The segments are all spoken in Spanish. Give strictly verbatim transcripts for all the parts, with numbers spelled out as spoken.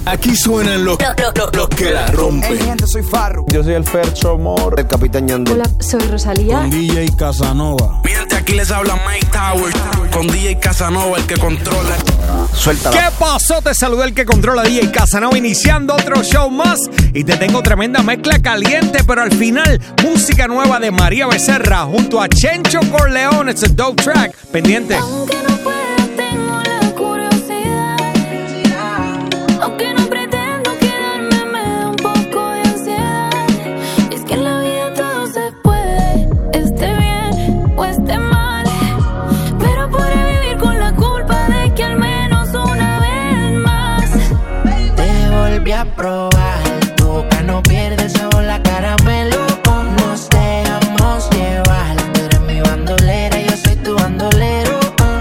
Aquí suenan los, los, los, los que la rompen. Hey, gente, soy Farru. Yo soy el Fercho Mor, el Capitán Yandel. Hola, soy Rosalía. Con D J Casanova. Miente, aquí les habla Mike Towers. Con D J Casanova, el que controla. Suéltala. ¿Qué pasó? Te saludé, el que controla, D J Casanova, iniciando otro show más. Y te tengo tremenda mezcla caliente, pero al final, música nueva de María Becerra junto a Chencho Corleone. It's a dope track. Pendiente. Aunque no pueda, tengo la curiosidad. Aunque no pretendo quedarme, me da un poco de ansiedad. Es que en la vida todo se puede, esté bien o esté mal. Pero podré vivir con la culpa de que al menos una vez más te volví a probar. Tu boca no pierde sabor, la caramelo. Nos dejamos llevar. Tú eres mi bandolera, yo soy tu bandolero.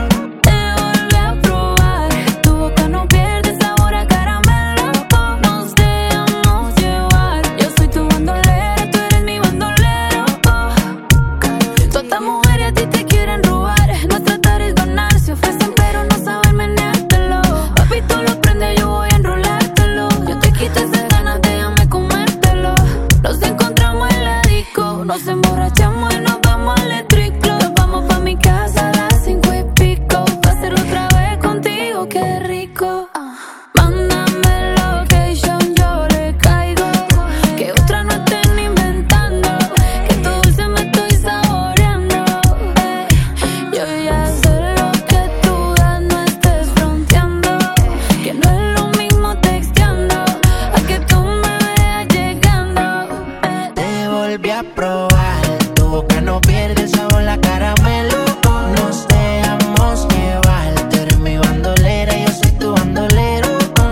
Nos emborrachamos y nos vamos al Electric Club. Nos vamos pa' mi casa a las cinco y pico. Pa' hacerlo otra vez contigo, qué rico. Mándame location, yo le caigo. Que otra no estén inventando. Que tu dulce me estoy saboreando. eh. Yo ya sé lo que tú das, no estés fronteando. Que no es lo mismo texteando a que tú me veas llegando. eh. Te volví a probar. Tu boca no pierde sabor, la caramelo. Nos dejamos llevar. Tú eres mi bandolera, yo soy tu bandolero.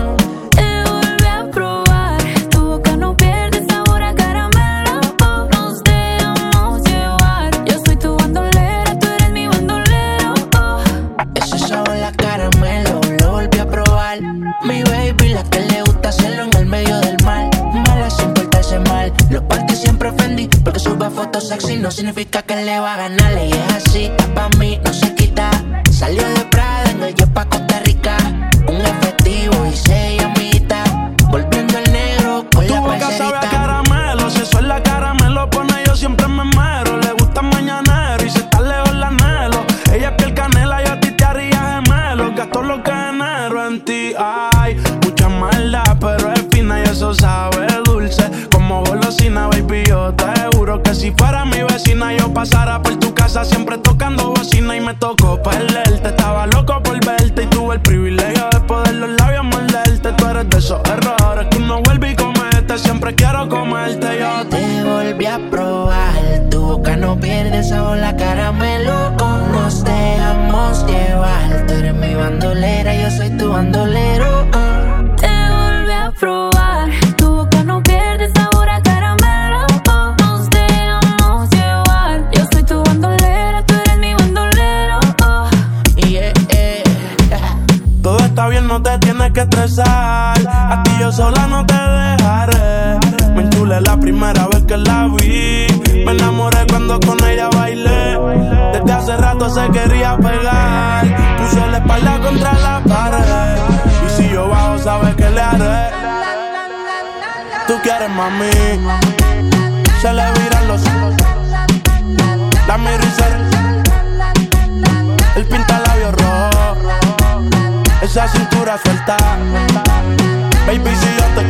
Te volví a probar. Tu boca no pierde sabor a caramelo. Nos dejamos llevar. Yo soy tu bandolera, tú eres mi bandolero. Ese sabor, la caramelo, lo volví a probar. Mi baby, la que le gusta hacerlo en el medio del mar. Mala sin portarse mal. Los parques siempre ofendí, porque suba fotos sexy no significa que le va a ganar. Y es así, está pa' mí, no se quita. Salió de Prada, en el jet pa' Costa Rica. Un efectivo y seis amitas. Volviendo el negro con Tu la boca parcerita. sabe a caramelo, si eso es la caramelo pone yo siempre me muero. Le gusta mañanero y si está lejos la anhelo. Ella es piel canela y a ti te haría gemelo. Gasto lo que genero en ti, ay. Mucha maldad, pero es fina y eso sabe dulce. Como golosina, baby, yo te juro que si fuera mi vecina yo pasara por tu casa siempre tocando bocina. Y me tocó perderte, estaba loco por verte y tuve el privilegio de poder los labios morderte. Tú eres de esos errores que uno vuelve y comete, siempre quiero comerte yo. Te volví a probar. Tu boca no pierde sabor, la caramelo. Nos dejamos llevar. Tú eres mi bandolera, yo soy tu bandolero. Te volví a probar. Tu boca no pierde sabor a caramelo. Nos dejamos llevar. Yo soy tu bandolera, tú eres mi bandolero. Yeah, yeah. Todo está bien, no te tienes que estresar. A ti yo sola no te dejaré. Me enchulé la primera vez que la vi. Me enamoré cuando con ella bailé. Desde hace rato se quería pegar. Puso la espalda contra la pared. Y si yo bajo, sabes que le haré. Tú quieres, mami. Se le viran los ojos. La miro y se... El pinta labios rojo. Esa cintura suelta. Baby, si yo te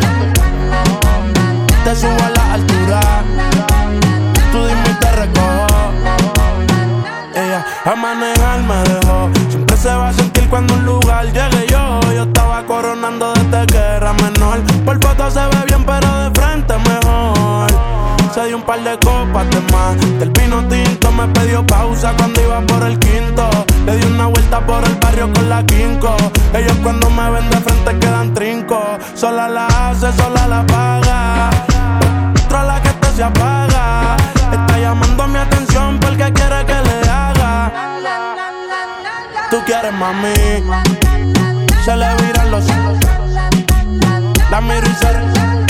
te subo a la altura, tú dime y te recojo. Ella a manejar me dejó. Siempre se va a sentir cuando un lugar llegue yo. Yo estaba coronando desde que era menor. Por foto se ve bien pero de frente mejor. Se dio un par de copas de más. Del vino tinto me pidió pausa cuando iba por el quinto. Le di una vuelta por el barrio con la quinco. Ellos cuando me ven de frente quedan trinco. Sola la hace, sola la paga. Otra la que esto se apaga. Está llamando mi atención porque quiere que le haga. Tú quieres, mami. Se le viran los ojos. La miro y se...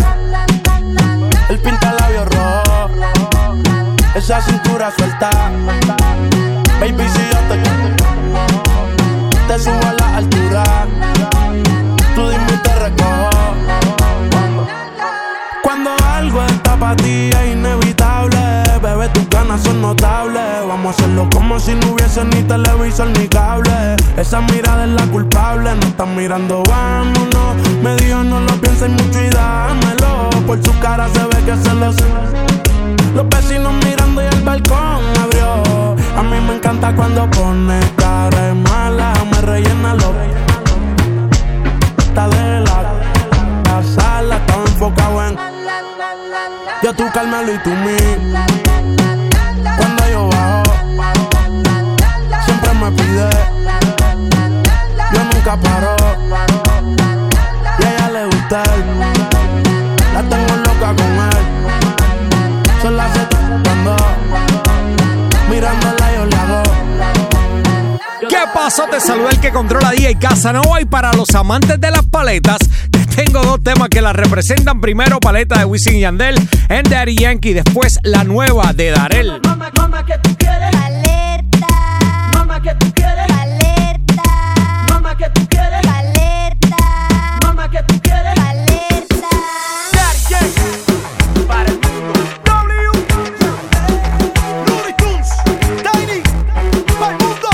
El pinta labios rojo. Esa cintura suelta. Baby, si yo te te subo a la altura. Tú dime y te recojo. televisor ni cable. Esa mirada es la culpable. No están mirando, vámonos. Me dijo no lo pienses mucho y dámelo. Por su cara se ve que se lo sé. Los vecinos mirando y el balcón abrió. A mí me encanta cuando pone cara de mala. Me rellena lo está de la, la sala. Estaba enfocado en yo, tú, Carmelo y tú, mí. Cuando yo bajo siempre me pide. Yo nunca paro. Y a ella le gusta él. La tengo loca con él. Son las cuando mirándola yo le hago. ¿Qué pasó? Te saluda el que controla D J Casanova. Y para los amantes de las paletas, te tengo dos temas que las representan. Primero, paleta de Wisin y Yandel en Daddy Yankee. Después, la nueva de Darel. Mamá, mamá, ¿qué tú quieres? Alerta. Mamá, ¿qué tú quieres? Alerta. Mamá, ¿qué tú quieres? Alerta. Mamá, ¿qué tú quieres? Alerta. Daddy Yankee para el mundo. W Looney Tunes, Tiny para el mundo.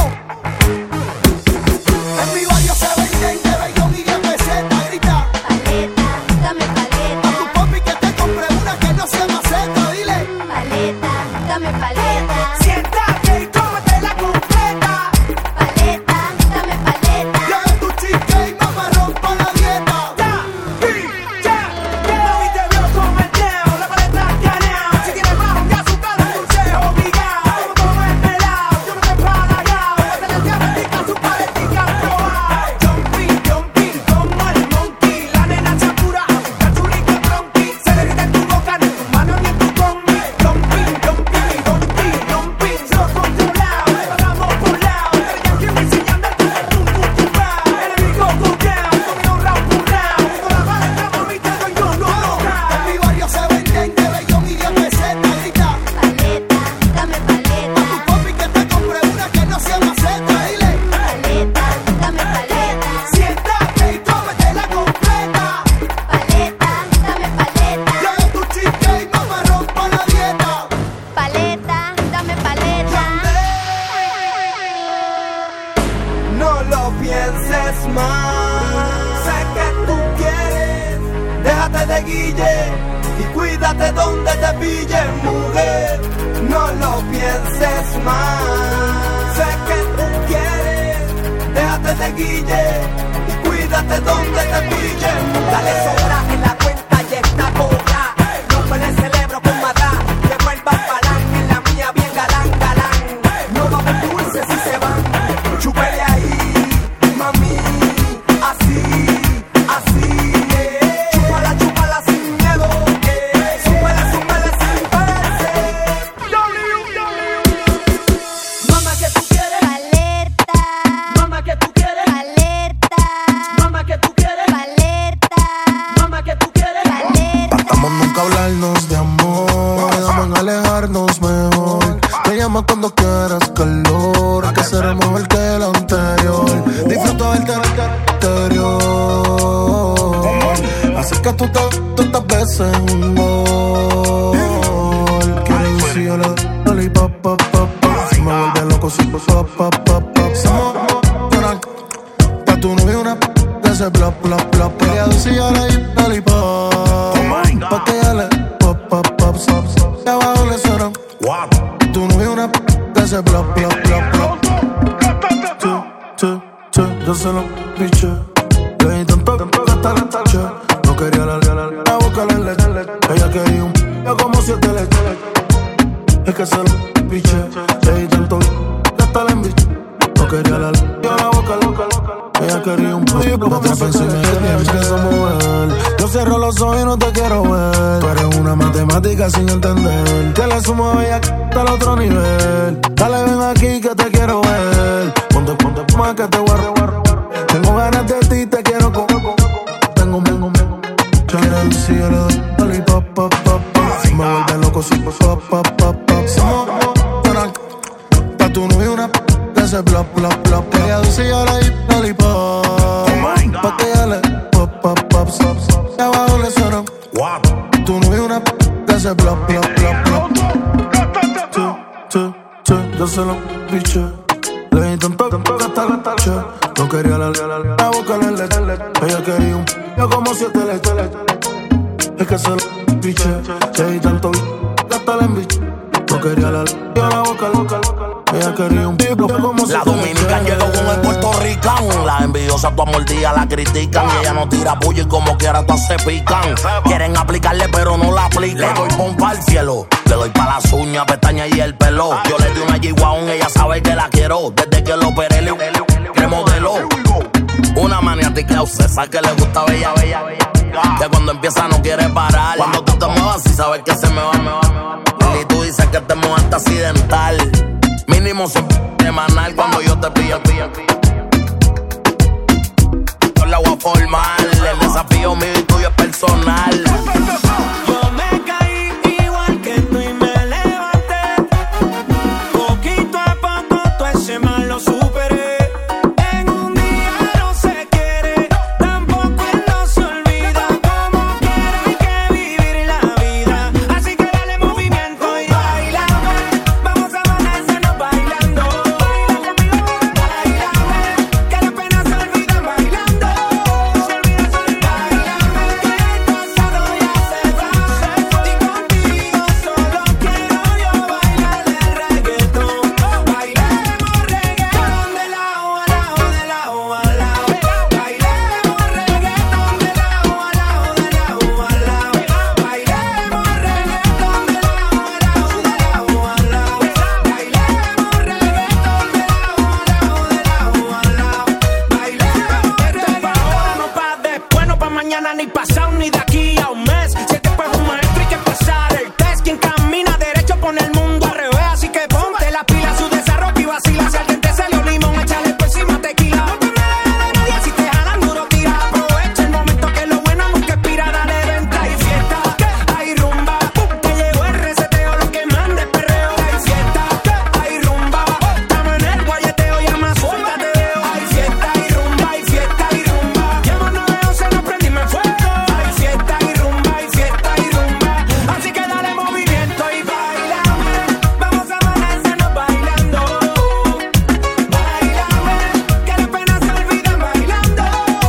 En mi barrio se venden de bellón y de peseta. Grita Paleta, dame paleta. a tu papi que te compre una que no sea maceta. Dile Paleta, dame paleta. siéntate y cómete la completa. Paleta, dame paleta. Ya es tu chica y mamá rompa la dieta. Ya, pi, ya, ya. Mami te vio con el dedo, la paleta escaneado. Si tienes bajo de azúcar, un dulce obligado. Como todo es pelado, yo no te palagao. Te la diabetica, su paletica probao. Jumping, jumping, como el monkey. La nena se apura, la chulita tronqui. Se le grita en tu boca, ni en tu mano ni en tu combi. Jumping, jumping, jumping, jumping. Se lo controlao, le pagamos por lado. Pero ya que me enseñan del tum, tum, tum, tum, rao. Enemigo go down, conmigo round por round. Con la paleta, mami, te doy yo, no, no. En mi barrio se venden de bellón y de peseta. Grita Paleta, dame paleta. a tu papi que te compre una que no sea maceta. Dile Paleta, dame paleta. siéntate y cómete la completa. Paleta, dame paleta. Ya es tu chica y mamá rompa la dieta. Paleta, dame paleta. No lo pienses más. Sé que tú quieres. Déjate de guille y cuídate donde te pille, mujer. No lo pienses más. Sé que tú quieres. Déjate de guille y cuídate donde te pille, mujer. Dale sobra en la cuenta y está cobra. No me le celebro con madra. Que vuelvan palán en la mía bien galán, galán. No va a haber dulces si se van. Chúpele ahí, mami, así, así, eh. Chúpala, chúpala sin miedo, eh. Súmala, súmala sin pararse. Mamá, ¿qué tú quieres? Alerta. Mamá, ¿qué tú quieres? Alerta. Mamá, ¿qué tú quieres? Alerta. Mamá, ¿qué tú quieres? Alerta. Tratamos nunca hablarnos de amor, quedamos en alejarnos mejor. Te llamo cuando quieras calor, que será mejor que el anterior. Disfruto verte en el exterior, así que tú te tantas veces un gol. Quiero decir yo le doy lollipop, pop, pop, pop. Si me vuelve loco, si pop, pop, pop, pop. Somos una pa' tu novio una que se plop, plop, plop. Quería decir yo le doy lollipop, pa' que ella le pop, pop, pop, pop. Y abajo le suena tu novio una que se plop, plop, plop, plop. Che, che, che, yo se lo piché. Le di tanto que hasta la taché. No quería la la boca la leche. Ella quería un p*** como siete leches. Es que se lo piché. Le di tanto que hasta la embiché. No quería la la boca loca. Ella quería un p*** me atrapa encima de ti, empiezo a mover. Yo cierro los ojos y no te quiero ver. Tú eres una matemática sin entender. Que le sumo a ella hasta el otro nivel. Dale, ven aquí que te quiero ver. Ponte, ponte, más que te voy a robar. Tengo ganas de ti, te quiero con. Tengo, tengo, tengo. Quiero decir, yo le doy lollipop, pop, pop, pop. Si me vuelve loco, si pop, pop, pop, pop, pop. Somos una pa' tu novio una que se plop, plop, plop. Ella dice, yo le doy lollipop, pa' que ella le pop, pop, pop, pop. Y abajo le suena tu novio una que se plop, plop, plop, plop. Che, che, che, yo se lo piché. Le di tanto gasta la tacha. No quería la la boca la leche. Ella quería un p*** como siete leches. Es que se lo piche. Si hay tanto gasta la embiche. No quería la la boca loca. Ella quería un p*** como siete leches. La dominicana llegó con el puertorricán. La envidiosa tu mordida la critican. Y ella no tira puya y como quiera todas se pican. Quieren aplicarle pero no la aplican. Le doy pompa al cielo. Le doy pa' las uñas, pestañas y el pelo. Yo le di una G-Wagon, ella sabe que la quiero. Desde que lo operé, le, le modeló. Una maniática obsesa que le gusta bella, bella, bella. Que cuando empieza no quiere parar. Cuando tú te muevas y sabes que se me va, me va, me va. Y tú dices que te mueves accidental. Mínimo semanal cuando yo te pillo, pillo, pillo. Yo la voy a formar. El desafío mío y tuyo es personal. Yo me caí igual que tú y me levanté. Poquito a poco todo ese mal lo superé. En un día no se quiere, tampoco él no se olvida. Como quiera hay que vivir la vida. Así que dale movimiento y baila. Vamos a amanecernos bailando. Baila conmigo, bailame, que las penas se olvidan bailando. Se olvida, se olvida, bailame, que el pasado ya se va. Y contigo solo quiero yo bailar el reggaetón. Bailemos reggaetón de lado a lado, de lado a lado. Bailemos reggaetón de lado a lado, de lado a lado. Bailemos reggaetón de lado a lado, de lado a lado. Bailemos reggaetón de lado a lado, de lado a lado. Bailemos reggaetón. No pa' después, no pa' mañana, ni pasado, ni de aquí a un mes. Si este pues es un maestro, hay que pasar el test. Quien camina derecho pone el mundo al revés. Así que ponte la pila, su desarrollo y vacila. Si alguien te salió limón, échale por encima tequila. No te me dejes de nadie, si te jalan duro, tira. Aprovecha el momento que lo bueno nunca expira. Dale, venta y fiesta. Hay rumba, que llegó el reseteo, lo que mande perreo. Hay fiesta, hay rumba. Estamos en el guayeteo, llama, suéltate veo. Hay fiesta, hay rumba, hay fiesta, hay rumba. Llama nueve once, no prendime fuego. Hay fiesta, hay rumba, hay fiesta, hay rumba. Así que dale movimiento y bailame. Vamos a amanecernos bailando. Bailame, que las penas se olvidan bailando.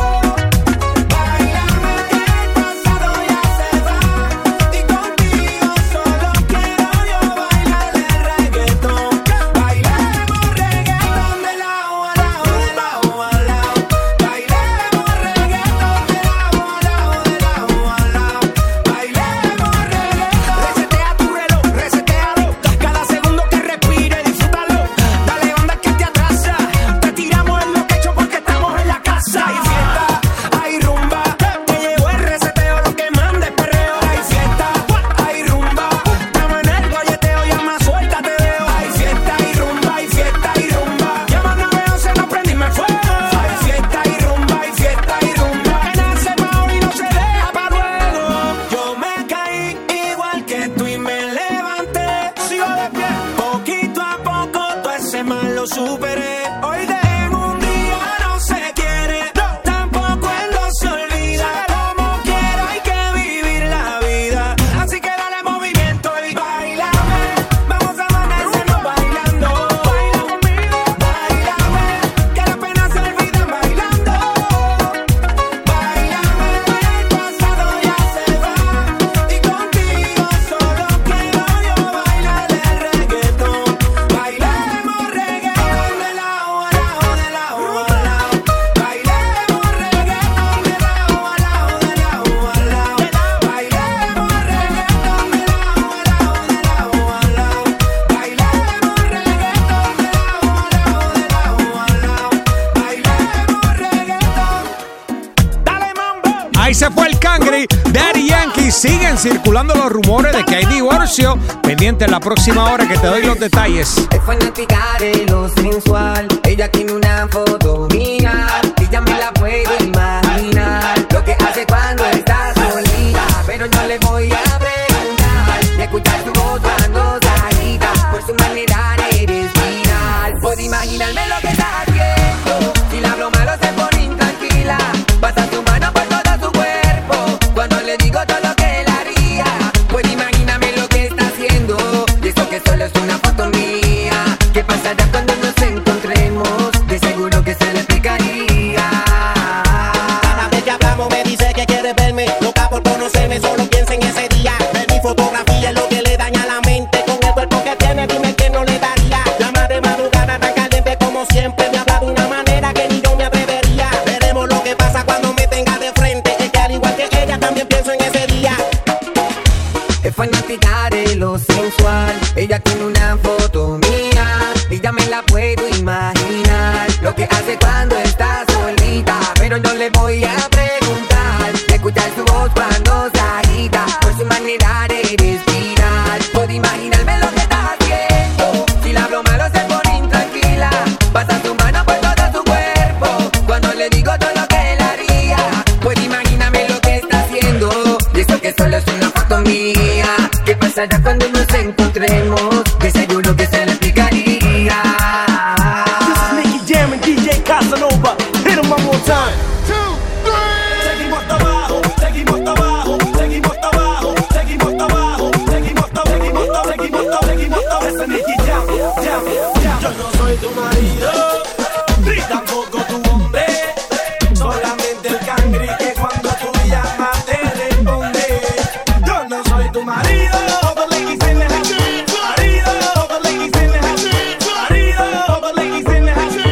Bailame, que el pasado ya se va. Y contigo solo quiero yo bailar el reggaetón. Bailemos reggaetón de lado a lado, de lado a lado. Bailemos reggaetón de lado a lado, de lado a lado. Bailemos reggaetón. Resetea tu reloj, resetealo. Cada segundo que respire, disfrútalo. Dale onda que te atrasa. Te tiramos en lo que hecho porque estamos en la casa. Hay fiesta, hay rumba. Que llegó el reseteo, lo que manda es perreo. Hay fiesta, hay rumba. Estamos en el guayeteo, llama, suéltate veo. Hay fiesta, hay rumba, hay fiesta, hay rumba. Llama nueve once, no prendime fuego. Hay fiesta, hay rumba, hay fiesta, hay rumba. Que nace pa' hoy y no se deja pa' luego. Yo me caí igual que tú y me levanté. Sigo de pie, poquito a poco todo ese mal lo superé. Hoy de en un día no se quiere, tampoco él no se olvida. Como quiera hay que vivir la vida. Así que dale movimiento y bailame. Vamos a amanecernos bailando. Baila conmigo, bailame, que las penas se olvidan bailando. Bailame, que el pasado ya se va. Y contigo solo quiero yo bailar el reggaetón. Bailemos reggaetón de lado a lado, de lado a lado. Bailemos reggaetón de lado a lado, de lado a lado. Bailemos reggaetón de lado a lado, de lado a lado. Bailemos reggaetón de lado a lado, de lado a lado. Bailemos reggaetón. Dale mambo. Ahí se fue el Cangri, Daddy Yankee. Siguen circulando los rumores de que hay divorcio. Pendiente en la próxima hora que te doy los detalles. Es fanática de lo sensual. Ella tiene una foto mía. Ella me la puede imaginar. Lo que hace cuando está solita. Pero yo le voy a preguntar. De escuchar su voz cuando salita. Por su manera eres final. Por imaginarme lo que está haciendo. Si la hablo malo se pone intranquila. Pasa su mano por todo su cuerpo. Cuando le digo todo lo que él haría. Pues imagíname lo que está haciendo. Y eso que solo es una foto mía. ¿Qué pasará cuando nos encontremos? De llamo, me dice que quiere verme. Loca por conocerme, solo piensa en ese día. Ver mi fotografía es lo que le daña la mente. Con el cuerpo que tiene, dime que no le daría. Llama de madrugada tan caliente como siempre. Me habla de una manera que ni yo me atrevería. Veremos lo que pasa cuando me tenga de frente. Es que al igual que ella también pienso en ese día. Es fanática de lo sensual. Ella tiene una foto mía y ya me la puedo imaginar. Lo que hace cuando está solita, pero yo le voy a preguntar. Escuchar su voz cuando se agita, por su manera de respirar. Puedo imaginarme lo que está haciendo. Si la hablo malo se pone intranquila. Pasa su mano por todo su cuerpo cuando le digo todo lo que él haría. Puedo imaginarme lo que está haciendo. Y eso que solo es una foto mía. ¿Qué pasará cuando nos encontremos? De seguro que se le explicaría. This is Nicky Jam and D J Casanova. Hit him one more time. Two, three. Seguimos hasta abajo, seguimos hasta abajo, seguimos hasta abajo, seguimos hasta abajo, seguimos hasta abajo, seguimos hasta abajo, seguimos hasta abajo, seguimos hasta abajo. Ese es Nicky Jam, Jam, Jam. Yo no soy tu marido, ni tampoco tu hombre. Solamente el cangri que cuando tú llamas te responde. Yo no soy tu marido. All the ladies in the house. Marido. All the ladies in the house. Marido. All the ladies in the house.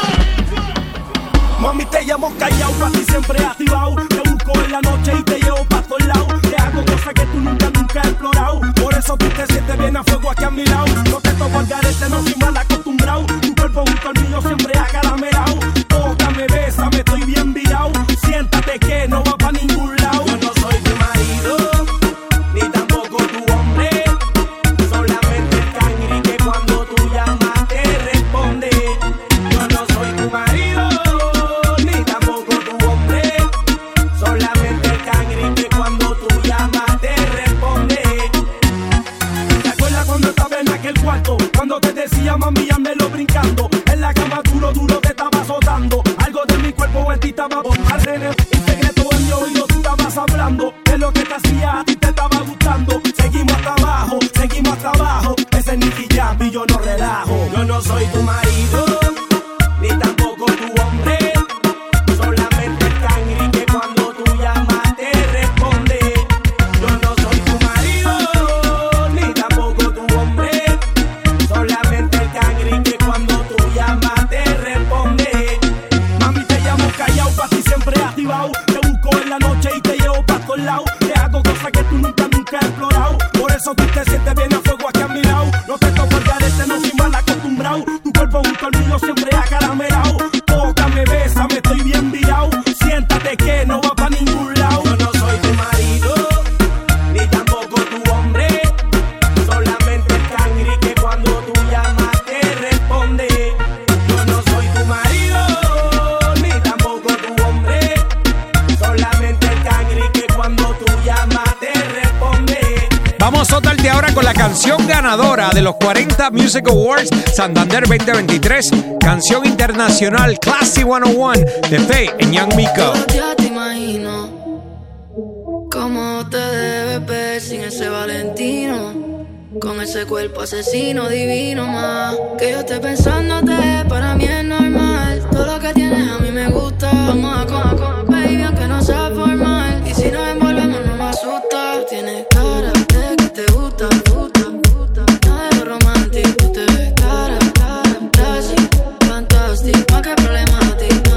Mami, te llamo callao, pa' ti siempre activado. Te busco en la noche y te llevo pa' todos lados. Te hago cosas que tú nunca, nunca has explorado. Por eso tú te sientes bien a fuego aquí a mi lado. No te toco al garete, no soy mal acostumbrado. Tu cuerpo junto al mío siempre acaramelao. Tócame, bésame, estoy bien virado. Siéntate que no va pa' ningún lado. Yo no soy tu marido, ni tampoco tu hombre. Solamente el cangri que cuando tú llamas te responde. Yo no soy tu marido, ni tampoco tu hombre. Solamente el cangri que cuando tú llamas te responde. ¿Te acuerdas cuando estaba en aquel cuarto? Cuando te decía mami, llámelo brincando. En la cama duro, duro te estaba azotando. Algo de mi cuerpo en ti estaba bombardeando. Un secreto en mi oído tú estabas hablando. De lo que te hacía a ti te estaba gustando. Seguimos hasta abajo, seguimos hasta abajo. Ese es Nicky Jam y yo no relajo. Yo no soy tu marido, ni tampoco tu hombre. Solamente el cangri que cuando tú llamas te responde. Yo no soy tu marido, ni tampoco tu hombre. Solamente el cangri que cuando tú llamas te responde. Mami, te llamo callao, pa' ti siempre activado. Te busco en la noche y te llevo pa' todos lados. Te hago cosas que tú nunca, nunca has explorado. Por eso tú te sientes bien a fuego aquí a mi lado. No te toco el garete, no soy mal acostumbrado. Tu cuerpo junto al mío siempre acaramelao. Tócame, bésame, estoy bien virado. Siéntate que no va pa' ningún lado. Yo no soy tu marido, ni tampoco tu hombre. Solamente el cangri que cuando tú llamas te responde. Yo no soy tu marido, ni tampoco tu hombre. Solamente el cangri que cuando tú llamas te responde. Vamos a soltarte ahora con la canción ganadora de los cuarenta Music Awards Santander veinte veintitrés. Canción internacional Classy ciento uno de Faye en Young Miko. Ya te imagino cómo te debes ver sin ese Valentino, con ese cuerpo asesino divino más. Que yo esté pensándote, para mí es normal. Todo lo que tienes a mí me gusta. Vamos a con, con baby, aunque no sea formal. Y si nos envolvemos no me asusta. Tú tienes cara de que te gusta, gusta, gusta. Nada de lo romántico, tú te ves cara, cara, classy, fantástico. Más que problemático,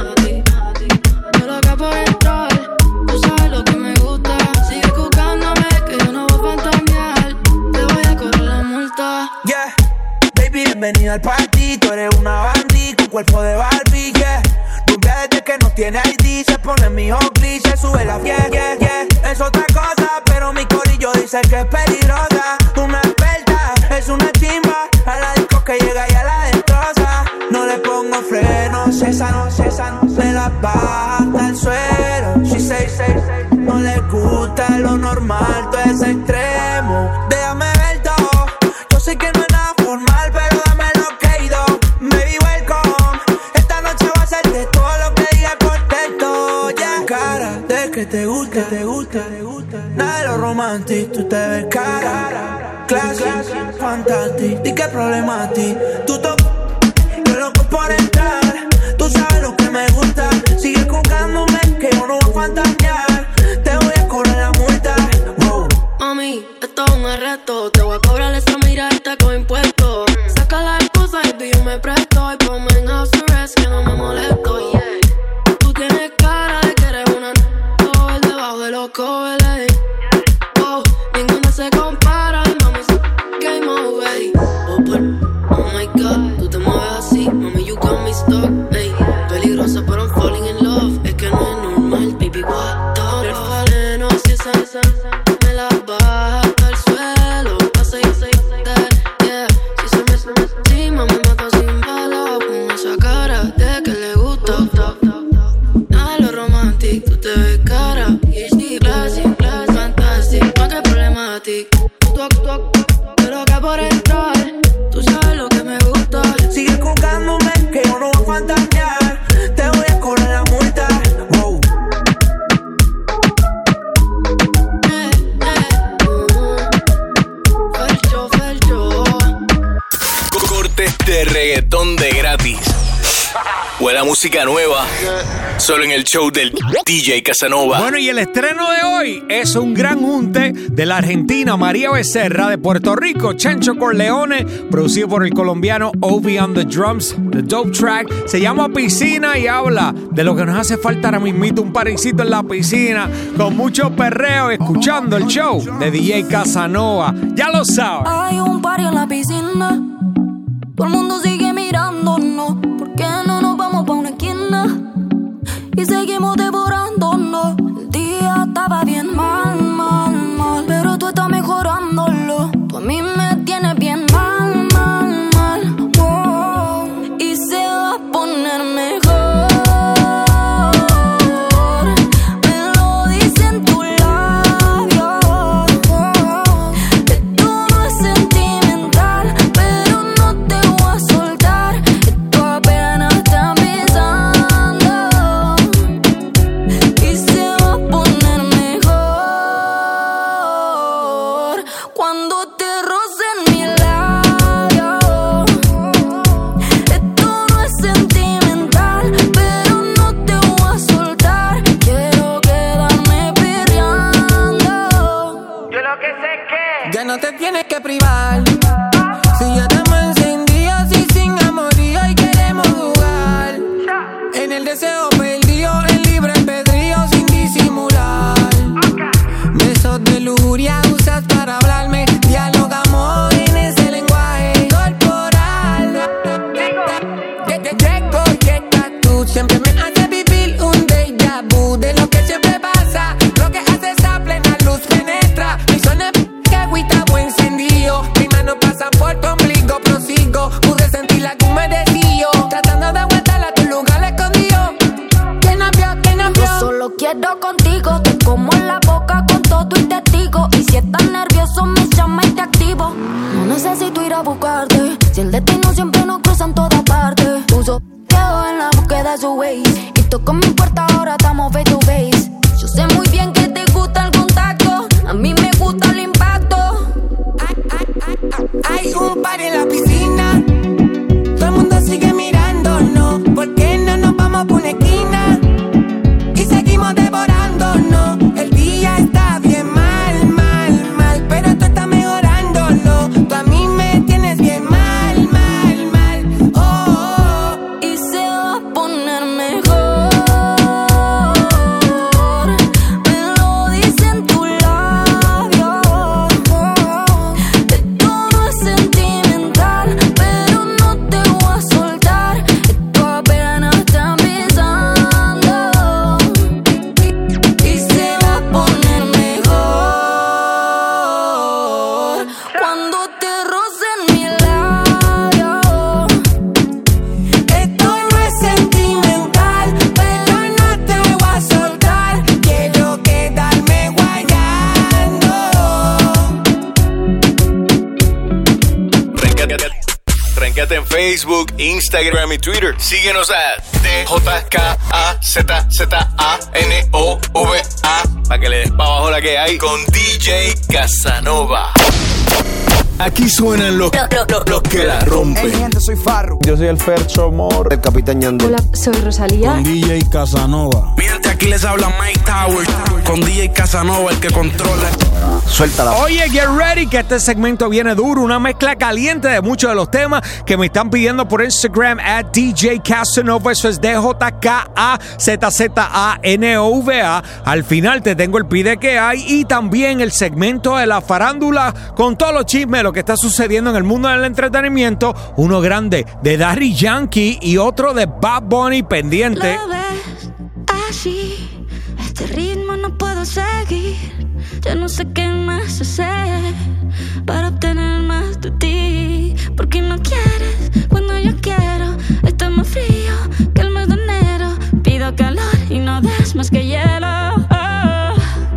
yo loca por entrar. Tú sabes lo que me gusta. Sigue buscándome que yo no voy a fantamear. Te voy a correr la multa. Yeah, baby, bienvenido al party. Tú eres una bandí con cuerpo de Barbie, yeah. Rubia desde que no tiene I D. Se pone en mi Oakley, se sube la fiesta, yeah, yeah. Es otra cosa, pero mi corillo dice que es peligrosa. Una experta, es una chimba. A la disco que llega y a la destroza. No le pongo frenos, esa no, esa no. Me la baja hasta el suelo. She say, say, say. No le gusta lo normal, todo es extremo. Déjame ver todo. Yo sé que no es nada formal, pero dame lo que he ido. Baby, welcome. Esta noche va a ser de todo lo que diga por texto, yeah. Cara de que te gusta, te gusta, te gusta. Nada de lo romántico, tú te ves cara. Classy, fantástico. ¿Y qué problema a ti? Tú to yo loco por entrar. Tú sabes lo que me gusta. Sigue jugándome que yo no voy a fantasear. loco, L A. Oh, ninguna se compara. Y mami, game away. Oh, por, oh my God, tú te mueves así, mami, you got me stuck. Ey, peligrosa, pero I'm falling in love. Es que no es normal, baby, what the fuck. El veneno, si esa, esa, me la baja al suelo. Pasa y pasa y yeah. Si se me, se me, si mami, me mata sin bala. Con esa cara de que le gusta. Nada de lo romantic, tú te ves cara. Y sí, classic, classic, fantastic. Pa' que problematic. Tú actúas, pero que por entrar. Tú sabes lo que me gusta. Sigue jugándome, que yo no voy a fantasear. Te voy a cobrar la multa. Wow. Eh, eh, uh, Fercho, Fercho. Cortes de reggaetón de gratis. O la música nueva. Solo en el show del D J Casanova. Bueno, y el estreno de hoy es un gran junte de la argentina María Becerra, de Puerto Rico Chencho Corleone, producido por el colombiano Obi on the Drums. The dope track se llama Piscina y habla de lo que nos hace falta ahora mismito, un parisito en la piscina con mucho perreo, escuchando el show de D J Casanova. Ya lo sabes. Hay un party en la piscina, todo el mundo sigue mirándonos. ¿Por qué no nos vamos pa' una esquina y seguimos devorándonos? El día estaba bien mal, mal, mal, pero tú estás mejorándolo. Tú a mí me tienes bien mal, mal, mal, wow. Y se va a poner mejor. Me lo dicen tus labios, wow. Esto no es sentimental, pero no te voy a soltar. Esto apenas está empezando. Y se va a poner mejor cuando te rocen mi labio. Esto no es sentimental, pero no te voy a soltar. Quiero quedarme perreando. Yo lo que sé que ya no te tienes que privar. Si ya estamos encendidos y sin amorío y queremos jugar. En el deseo perdido, en libre albedrío sin disimular. Besos de lujuria usas para hablarme. Dialogamos en ese lenguaje corporal. Llego y llegas tú. Siempre me haces vivir un déjà vu de lo que siempre pasa. Lo que haces a plena luz penetra. Mi zona que agüita o encendido. Mis manos pasan por tu ombligo, prosigo. Pude sentir la que humedecío. Tratando de aguantar a tu lugar escondido. ¿Quién nos vio? ¿Quién nos vio? Yo solo quiero contigo, te como en la boca con todo y testigo. Y si estás nervioso me llama y te activo. No necesito ir a buscarte, si el destino siempre nos cruza en todas partes. Puso quedo en la búsqueda de su ways. Y toco mi puerta, ahora estamos face to face. Yo sé muy bien que te gusta el contacto, a mí me gusta el impacto. Hay un par en la piscina. Todo el mundo sigue mirándonos. ¿Por qué no nos vamos por una esquina y seguimos devorándonos? El día está bien mal, mal, mal, pero tú estás mejorándolo. Tú a mí me tienes bien mal, mal, mal. Oh, oh, oh. Y se va a poner mejor. Me lo dicen tus labios. Esto no es sentimental, pero no te voy a soltar. Esto apenas está empezando. Y se va a poner mejor cuando te rocen mi labio. esto no es sentimental, pero no te voy a soltar. Quiero quedarme guayando. Tráncate, tráncate en Facebook, Instagram y Twitter. Síguenos a D J K A Z Z A N O V A para que le des para abajo la que hay con D J Casanova. Aquí suenan los, los, los, los que la rompen. Hey, gente, soy Farru. Yo soy el Fercho Mor, el Capitán Yandel. Hola, soy Rosalía. Con D J Casanova. Mi gente, aquí les habla Mike Towers. Con D J Casanova, el que controla. Suéltala. Oye, get ready que este segmento viene duro. Una mezcla caliente de muchos de los temas que me están pidiendo por Instagram at D J Casanova. Eso es D J K A Z Z A N O V A. Al final te tengo el pide que hay y también el segmento de la farándula con todos los chismes de lo que está sucediendo en el mundo del entretenimiento. Uno grande de Daddy Yankee y otro de Bad Bunny pendiente. Lo ves así, este ritmo no puedo seguir. Ya no sé qué más hacer para obtener más de ti. Porque no quieres cuando yo quiero. Está más frío que el mes de enero. Pido calor y no des más que hielo. Oh.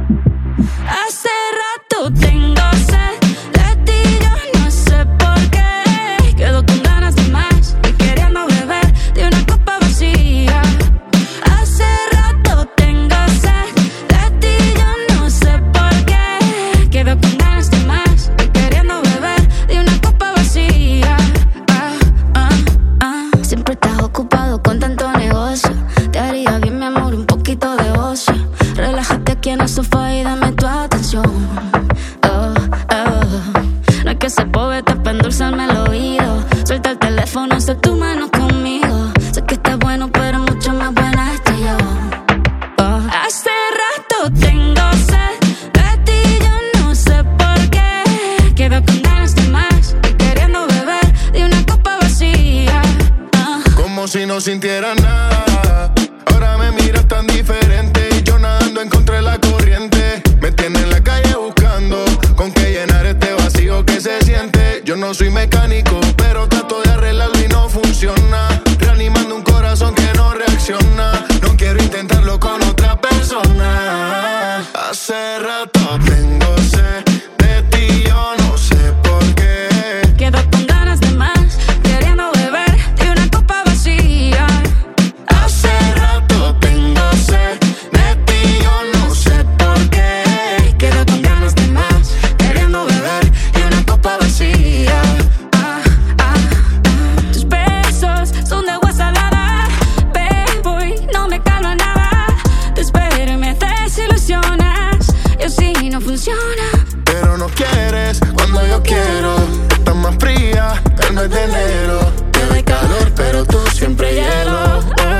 Hace rato tengo sed de ti, yo no sé por qué. Quedo con ganas de más y queriendo beber de una copa vacía. Hace rato tengo sed de ti, yo no sé por qué. Quedo con ganas de más y queriendo beber de una copa vacía. Ah, ah, ah. Siempre estás ocupado con tanto negocio. Te haría bien, mi amor, un poquito de ocio. Relájate aquí en el sofá y dame tu atención. Oh, oh. No es que sea poeta para endulzarme el oído. Suelta el teléfono, haz tu mano conmigo. Sé que está bueno, pero mucho más buena estoy yo. Oh. Hace rato tengo sed de ti, yo no sé por qué. Quedo con ganas de más y queriendo beber de una copa vacía. Oh. Como si no sintiera nada. Ahora me miras tan diferente y yo nadando en contra de la corriente. Me tiene en la calle buscando con qué llenar este vacío que se siente. Yo no soy mecánico, pero trato de arreglarlo y no funciona. Reanimando un corazón que no reacciona. No quiero intentarlo con otra persona. Hace rato tengo sed de ti, yo no sé por qué. Quedo con ganas de más, queriendo beber de una copa vacía. Hace rato tengo sed de ti, yo no sé por qué. Quedo con ganas de más, queriendo beber de una copa vacía. Ah, ah, ah. Tus besos son de agua salada, bebo y no me calma nada. Te espero y me desilusionas, y así no funciona. Pero no quieres cuando yo quiero. Estás más fría que el mes de enero. Te doy calor, pero tú siempre hielo.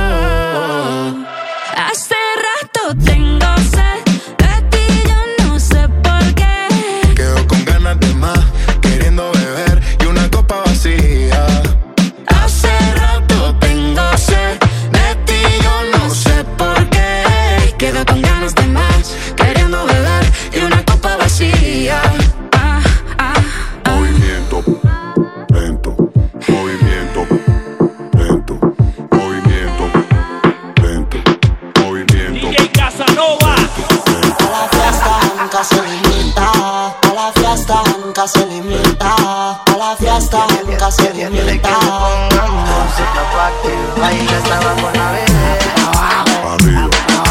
Oh. Hace rato tengo sed de ti, yo no sé por qué. Quedo con ganas de más, queriendo beber y una copa vacía. Hace rato tengo sed de ti, yo no sé por qué. Quedo con ganas de más, queriendo beber y una copa vacía. Ah, ah, ah. Movimiento lento, movimiento lento, movimiento lento, movimiento. D J Casanova. A la fiesta nunca se limita. A la fiesta nunca se limita. A la fiesta nunca se limita. Música pa' que baile hasta abajo la bebé. Arriba,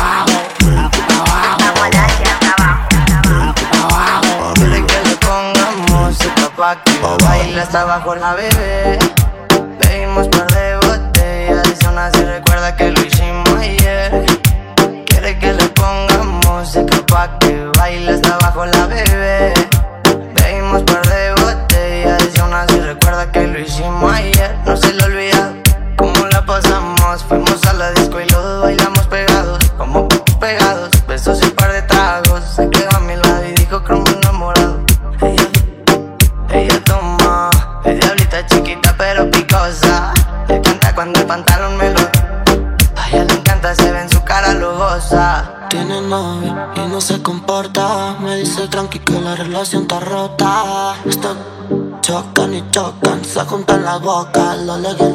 Quiere que le ponga música pa' que baile hasta abajo la bebé. Bebimos par de botellas y aún así recuerda que lo hicimos ayer. Quiere que le ponga música pa' que baile hasta abajo la bebé. Bebimos par de botellas y aún así recuerda que lo hicimos ayer. No se le olvida cómo la pasamos. Fuimos a la disco y los dos bailamos pegados, como pegados. Besos y un par de tragos. Se quedó a mi lado y dijo cromo enamorado. Ella, ella toma, es diablita chiquita pero picosa. Le canta cuando el pantalón me lo... A ella le encanta, se ve en su cara lujosa. Tiene novio y no se comporta. Me dice tranqui que la relación está rota. Están chocan y chocan, se juntan las bocas, lo legal.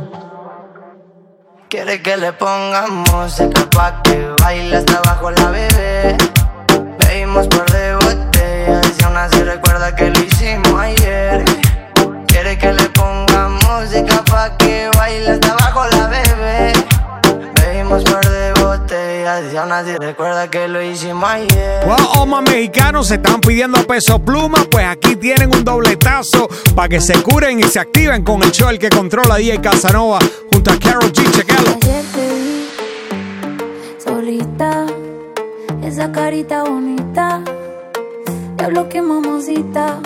Quiere que le ponga música pa' que baile hasta abajo la bebé. Bebimos par de botellas y aún así recuerda que lo hicimos ayer. Quiere que le ponga música pa' que baile hasta abajo la bebé. Bebimos par de botellas y aún así recuerda que lo hicimos ayer. Well, Oma mexicanos se están pidiendo a Peso Pluma, pues aquí tienen un dobletazo para que se curen y se activen con el show El que controla D J Casanova junto a Karol G. Chequelo. Ayer te vi solita esa carita bonita, diablo que mamacita.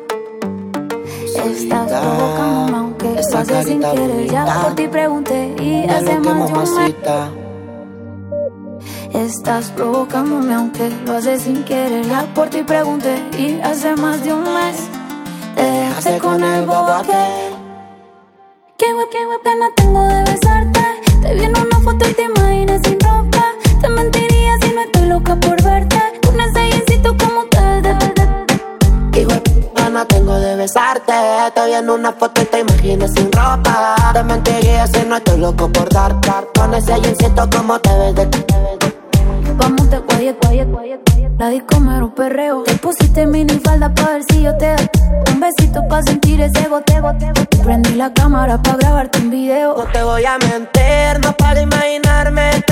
Estás provocándome aunque lo haces sin querer. Ya por ti pregunté y hace más de un mes. Estás provocándome aunque lo haces sin querer. Ya por ti pregunté y hace más de un mes te dejaste con el bobo aquel. Qué web, qué web, no tengo de besarte. Te vi en una foto y te imaginas sin ropa. Te mentiría si no estoy loca por verte. Un ensayecito como te de, de, de. Qué web, no tengo de besarte. Te vi en una foto y te imaginas sin ropa. Te mentiría si no estoy loco por darte. Con ese jeansito como te ves de, te ves de. Vamos de quiet, quiet, quiet, quiet. La disco mero perreo. Te pusiste mini falda pa' ver si yo te doy un besito pa' sentir ese goteo, goteo. Prendí la cámara pa' grabarte un video. No te voy a mentir, no para imaginarme.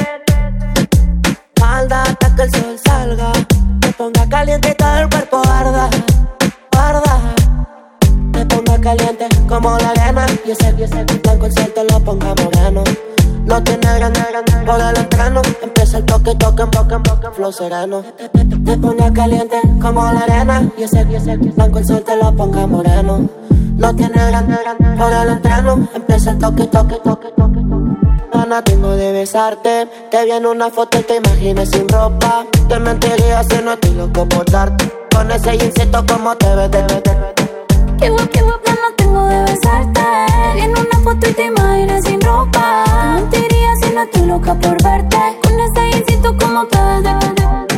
Falda hasta que el sol salga. Me ponga caliente y todo el cuerpo arda, arda. Me ponga caliente como la arena. Y ese, y ese blanco el sol te lo ponga moreno. No tiene ganas, ganas, por el entreno. Empieza el toque, toque, toque, toque, flow sereno. Te ponga caliente como la arena. Y ese, y ese blanco el sol te lo ponga moreno. No tiene ganas, ganas, por el entreno. Empieza el toque, toque, toque, toque, toque. Gana tengo de besarte. Te vi en una foto y te imaginas sin ropa. Te mentiría si no estoy loco por darte. Con ese jeansito como te ves, te ves, te ves. Qué guap, qué guap, no tengo de besarte. Vi en una foto y te imaginas sin ropa. Te mentiría si no estoy loca por verte. Con ese jeansito como te ves, te ves.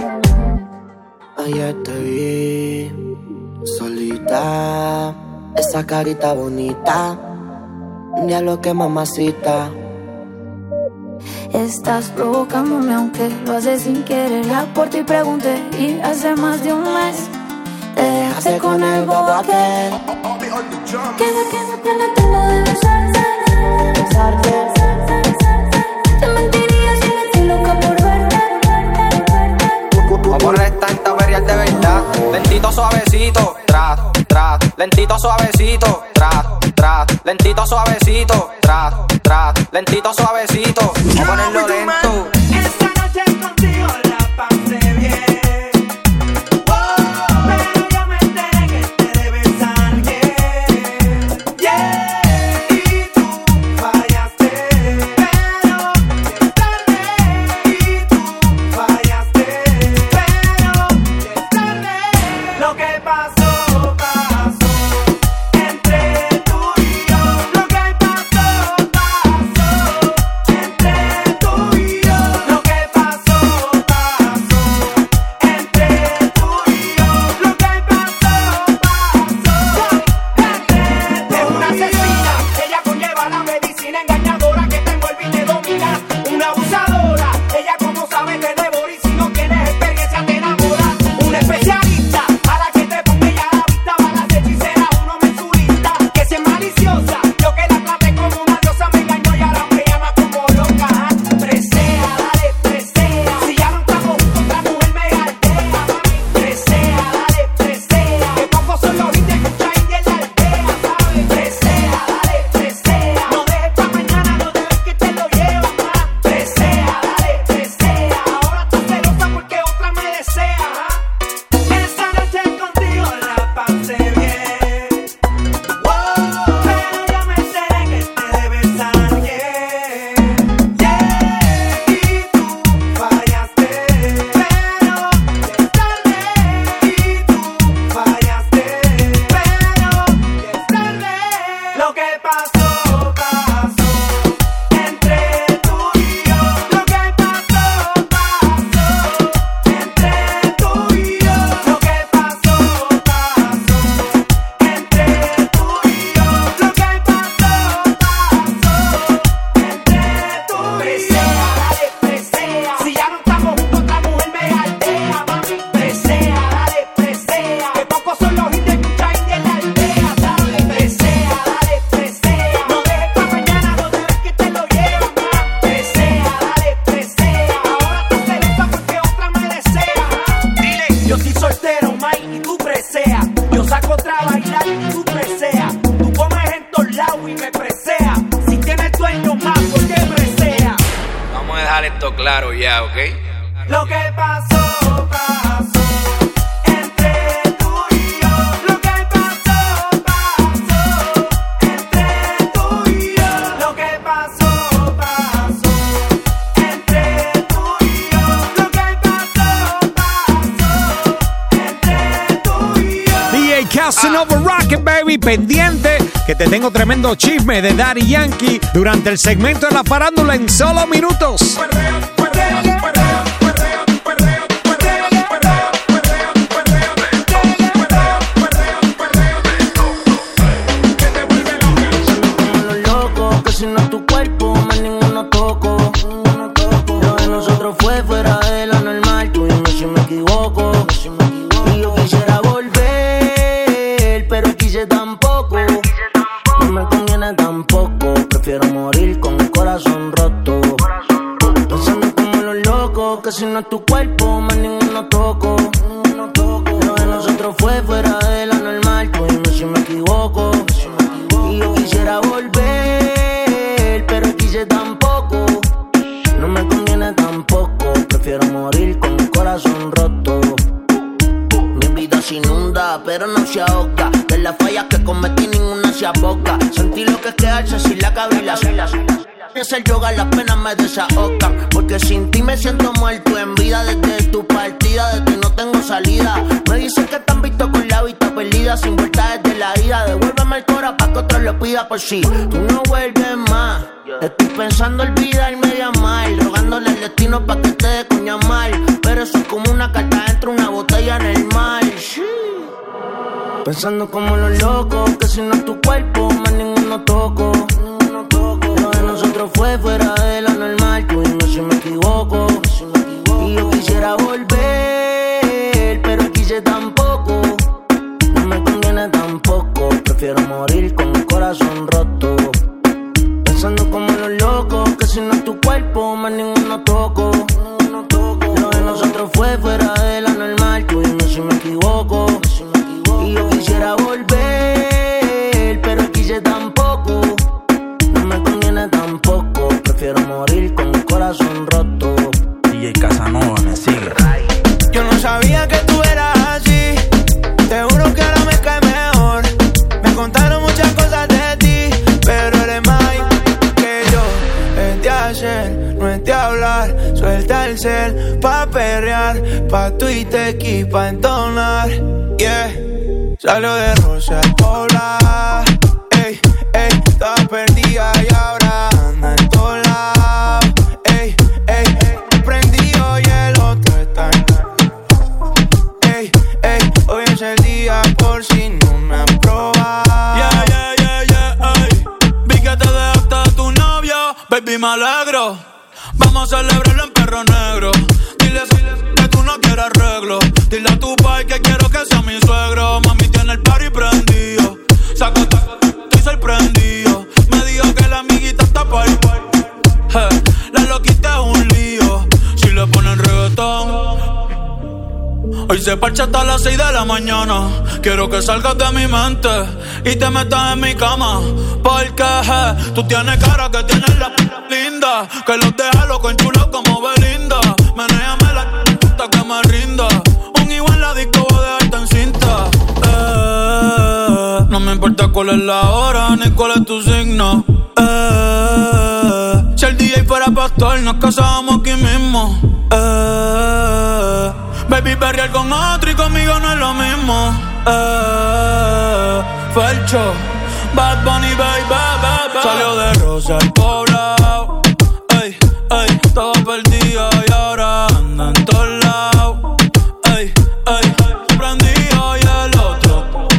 Ayer te vi solita, esa carita bonita, ya lo que mamacita. Estás provocándome aunque lo haces sin querer. Ya por ti pregunté y hace más de un mes te dejaste con el bobo aquel. Que de que no te la tengo de besarte, besarte. Te mentiría si no estoy loca por verte. Vamos a poner tanta verial de verdad. Lentito suavecito, tras, tras. Lentito suavecito, tras, tras. Lentito suavecito, tras, tras. Lentito suavecito. Vamos a ponerlo lento. Esta noche contigo la pasé bien. Claro ya, ¿ok? Lo que pasó, pasó entre tú y yo. Lo que pasó, pasó entre tú y yo. Lo que pasó, pasó entre tú y yo. Lo que pasó, pasó entre tú y yo. D J Casanova Rocket Baby, pendiente que te tengo tremendo chisme de Daddy Yankee durante el segmento de la farándula en solo minutos. Si no es tu cuerpo, más ninguno toco. Lo de nosotros fue fuera de lo normal. Tú dime si me equivoco. Y yo quisiera volver, pero quise tampoco. No me conviene tampoco. Prefiero morir con el corazón roto. Pensando como los locos, que si no es tu cuerpo, más ninguno toco. Lo de nosotros fue fuera de lo normal. Tú dime si me equivoco. Y yo quisiera volver, pero quise tampoco. No me conviene tampoco. Prefiero morir con el corazón roto. Mi vida se inunda, pero no se ahoga. De las fallas que cometí ninguna se aboca. Sentí lo que es quedarse sin la cabra y la sola. Es el yoga, las penas me desahogan. Porque sin ti me siento muerto en vida. Desde tu partida, de ti no tengo salida. Me dicen que te han visto con la vista perdida, sin vuelta desde la ida. Devuélveme el cora pa' que otro lo pida por si tú no vuelves más. Estoy pensando olvidarme de amar, rogándole al destino pa' que te dé coña mal. Pero eso es como una carta dentro de una botella en el mar. Pensando como los locos, que si no es tu cuerpo, más ninguno toco. Lo de nosotros fue fuera de lo normal. Tú dime si me equivoco. Y yo quisiera volver, pero quise tampoco. No me conviene tampoco. Prefiero morir con el corazón roto. Pensando como los locos, que si no es tu cuerpo, más ninguno toco. Lo de nosotros fue fuera de lo normal. Tú dime si me equivoco. Y yo quisiera volver, pero quise tampoco. No me conviene tampoco. Prefiero morir con el corazón roto. D J Casanova me sigue. Yo no sabía que tú eras así. Te juro que ahora me cae mejor. Me contaron muchas cosas de ti, pero eres más que yo. Es de hacer, no es de hablar. Suelta el cel pa' perrear, pa' Twitter y pa' entonar. Yeah, salió de Rosa al Pobla. Ey, ey, estaba perdida y ahora anda en todos lados. Ey, ey, ey, prendido y el otro está en. Ey, ey, hoy es el día por si no me han probado. Yeah, yeah, yeah, yeah, ey. Vi que te dejaste de tu novio, baby, me alegro. Vamos a celebrarlo en perro negro. Dile que tú no quieres arreglo. Dile a tu pai que quiero que sea mi suegro. Mami tiene el party prendido. Saco, estoy sorprendido. Me dijo que la amiguita está pa' ahí. Hey, la loquita es un lío. Si le ponen reggaetón. Hoy se parcha hasta las seis de la mañana. Quiero que salgas de mi mente y te metas en mi cama. Porque hey, tú tienes cara que tienes la p*** linda, que los deja loco enchulados como Belinda. Menéame la hasta que me rinda. Un igual la disco voy a dejarte en cinta. Eh, no me importa cuál es la hora ni cuál es tu signo. Eh, si el D J fuera pastor nos casábamos aquí mismo. Eh, baby, perrear con otro y conmigo no es lo mismo. Eh, Felcho, Bad Bunny, baby, baby, baby. Salió de Rosa al Poblado. Ey, ey, estaba perdido y ahora anda en todos lados. Ey, ey, prendido y el otro.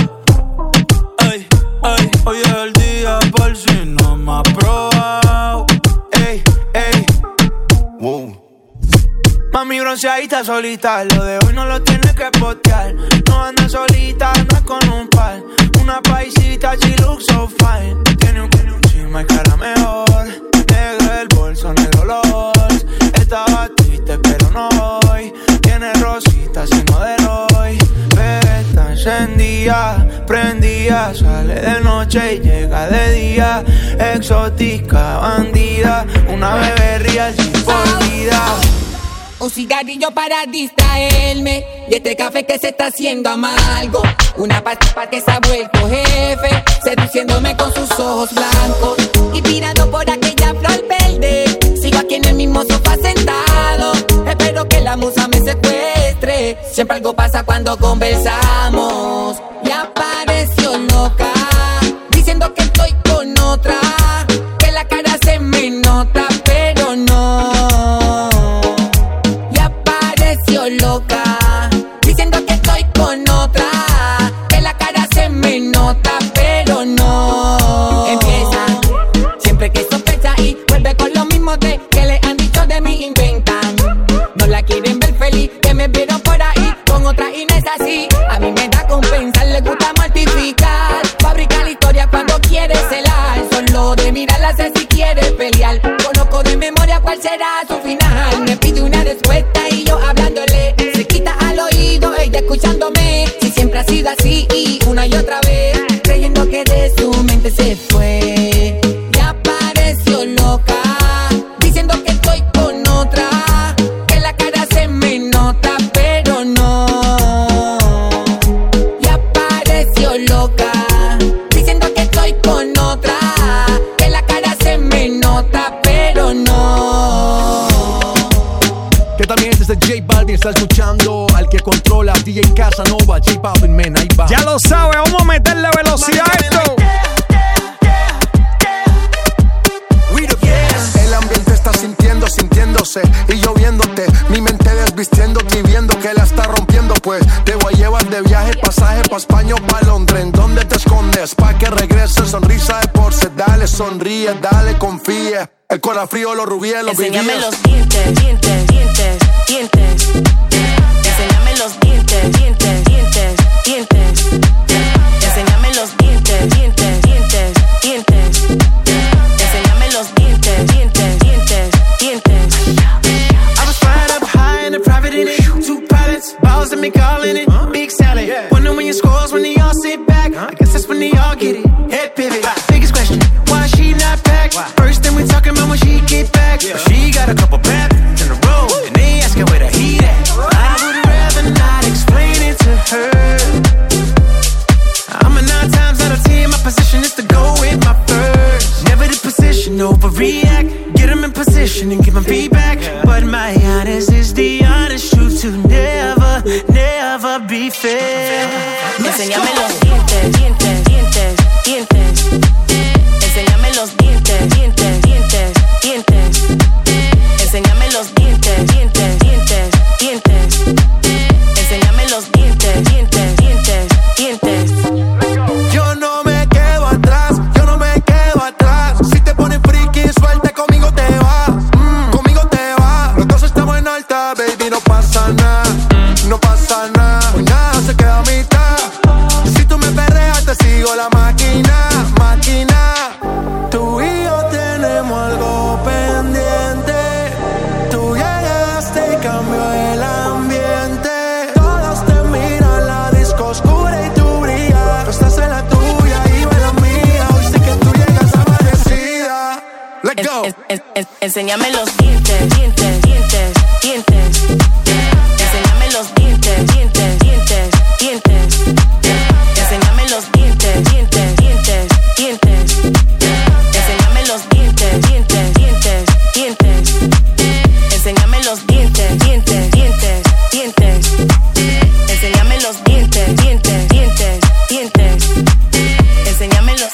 Ey, ey, hoy es el día por si no me has probado. Ey, ey, wow. Mami bronceadita solita, lo de hoy no lo tienes que postear. No anda solita, no es con un par. Una paisita, she looks so fine. Tiene un, tiene un chisme, cara mejor. Negro el bolso, negro los. Estaba triste, pero no hoy. Tiene rosita, sin modelo hoy. Bebé está encendida, prendida. Sale de noche y llega de día. Exótica, bandida. Una bebé real sin por vida. Un cigarrillo para distraerme y este café que se está haciendo amargo. Una pasta que se ha vuelto jefe, seduciéndome con sus ojos blancos. Y tirado por aquella flor verde, sigo aquí en el mismo sofá sentado. Espero que la musa me secuestre. Siempre algo pasa cuando conversamos. Y apareció loca, diciendo que estoy con otra, que la cara se me nota, pero no. Y apareció loca, diciendo que estoy con otra, que la cara se me nota, pero no. Empieza siempre que sospecha y vuelve con lo mismo de que le han dicho de mí, inventan. No la quieren ver feliz, que me vieron por ahí con otra y no es así. A mí me da con pensar, le gusta mortificar, fabricar historia cuando quiere celar. Solo de mirarla sé si quiere pelear. Conozco de memoria cuál será su final. Me pide una respuesta y yo hablándole. Se quita al oído, ella escuchándome. Si siempre ha sido así y una y otra vez, creyendo que de su mente se fue. Y apareció loca, diciendo que estoy con otra, que la cara se me nota, pero no. Y apareció loca, diciendo que estoy con otra, que la cara se me nota, pero no. Que también desde J Balvin está escuchando al que controla D J Casanova, J Balvin, man, ahí va. Ya lo sabe, vamos a meterle velocidad a esto. El ambiente está sintiendo, sintiéndose y lloviéndote. Mi mente desvistiéndote y viendo que la está rompiendo. Pues te voy a llevar de viaje, pasaje pa' España o pa' Londres. ¿En dónde te escondes? Pa' que regrese, sonrisa de porce. Dale, sonríe, dale, confía. El corazón frío, los rubíes, los vivíes. Enséñame los dientes, dientes, dientes, dientes. Enséñame los dientes, dientes, dientes, dientes. Enséñame los dientes, dientes, dientes, dientes. Enséñame los dientes, dientes, dientes, dientes. I was flying up high in a private in it. Two pilots, balls and me calling it. Big salad. Wonder when your scores when they all sit back. I guess that's when they all get it. Head pivot. Biggest question, why she not back? First thing we talking about when she get back. She got a couple bad in a row, and they asking where the heat at. I would rather not explain it to her. I'm a nine times out of ten, my position is to go with my first. Never the position, overreact. Get them in position and give them feedback. But my honest is the honest truth to never, never be fair. Enséñame los dientes, dientes, dientes, dientes. Enséñame los dientes, dientes, dientes, dientes. Enséñame los dientes, dientes, dientes, dientes. Enséñame los dientes, dientes, dientes, dientes. Yo no me quedo atrás, yo no me quedo atrás. Si te pones friki, suelta, conmigo te vas, mm, conmigo te vas. Los dos estamos en alta, baby, no pasa nada, no pasa nada. Hoy nada se queda a mitad. Si tú me perreas, te sigo la máquina, máquina. Tú y yo tenemos algo pendiente. Tú llegaste y cambió el ambiente. Todos te miran, la disco oscura y tú brillas. Tú estás en la tuya y yo en la mía. Hoy sé que tú llegas amanecida. Let's go. En, en, en, enséñame los dientes, dientes, dientes, dientes. Enséñame los dientes, dientes, dientes, dientes. Enséñame los dientes, dientes, dientes, dientes. Enséñame los dientes, dientes, dientes, dientes. Enséñame los dientes, dientes, dientes, dientes. Enséñame los dientes, dientes, dientes, dientes. Enséñame los.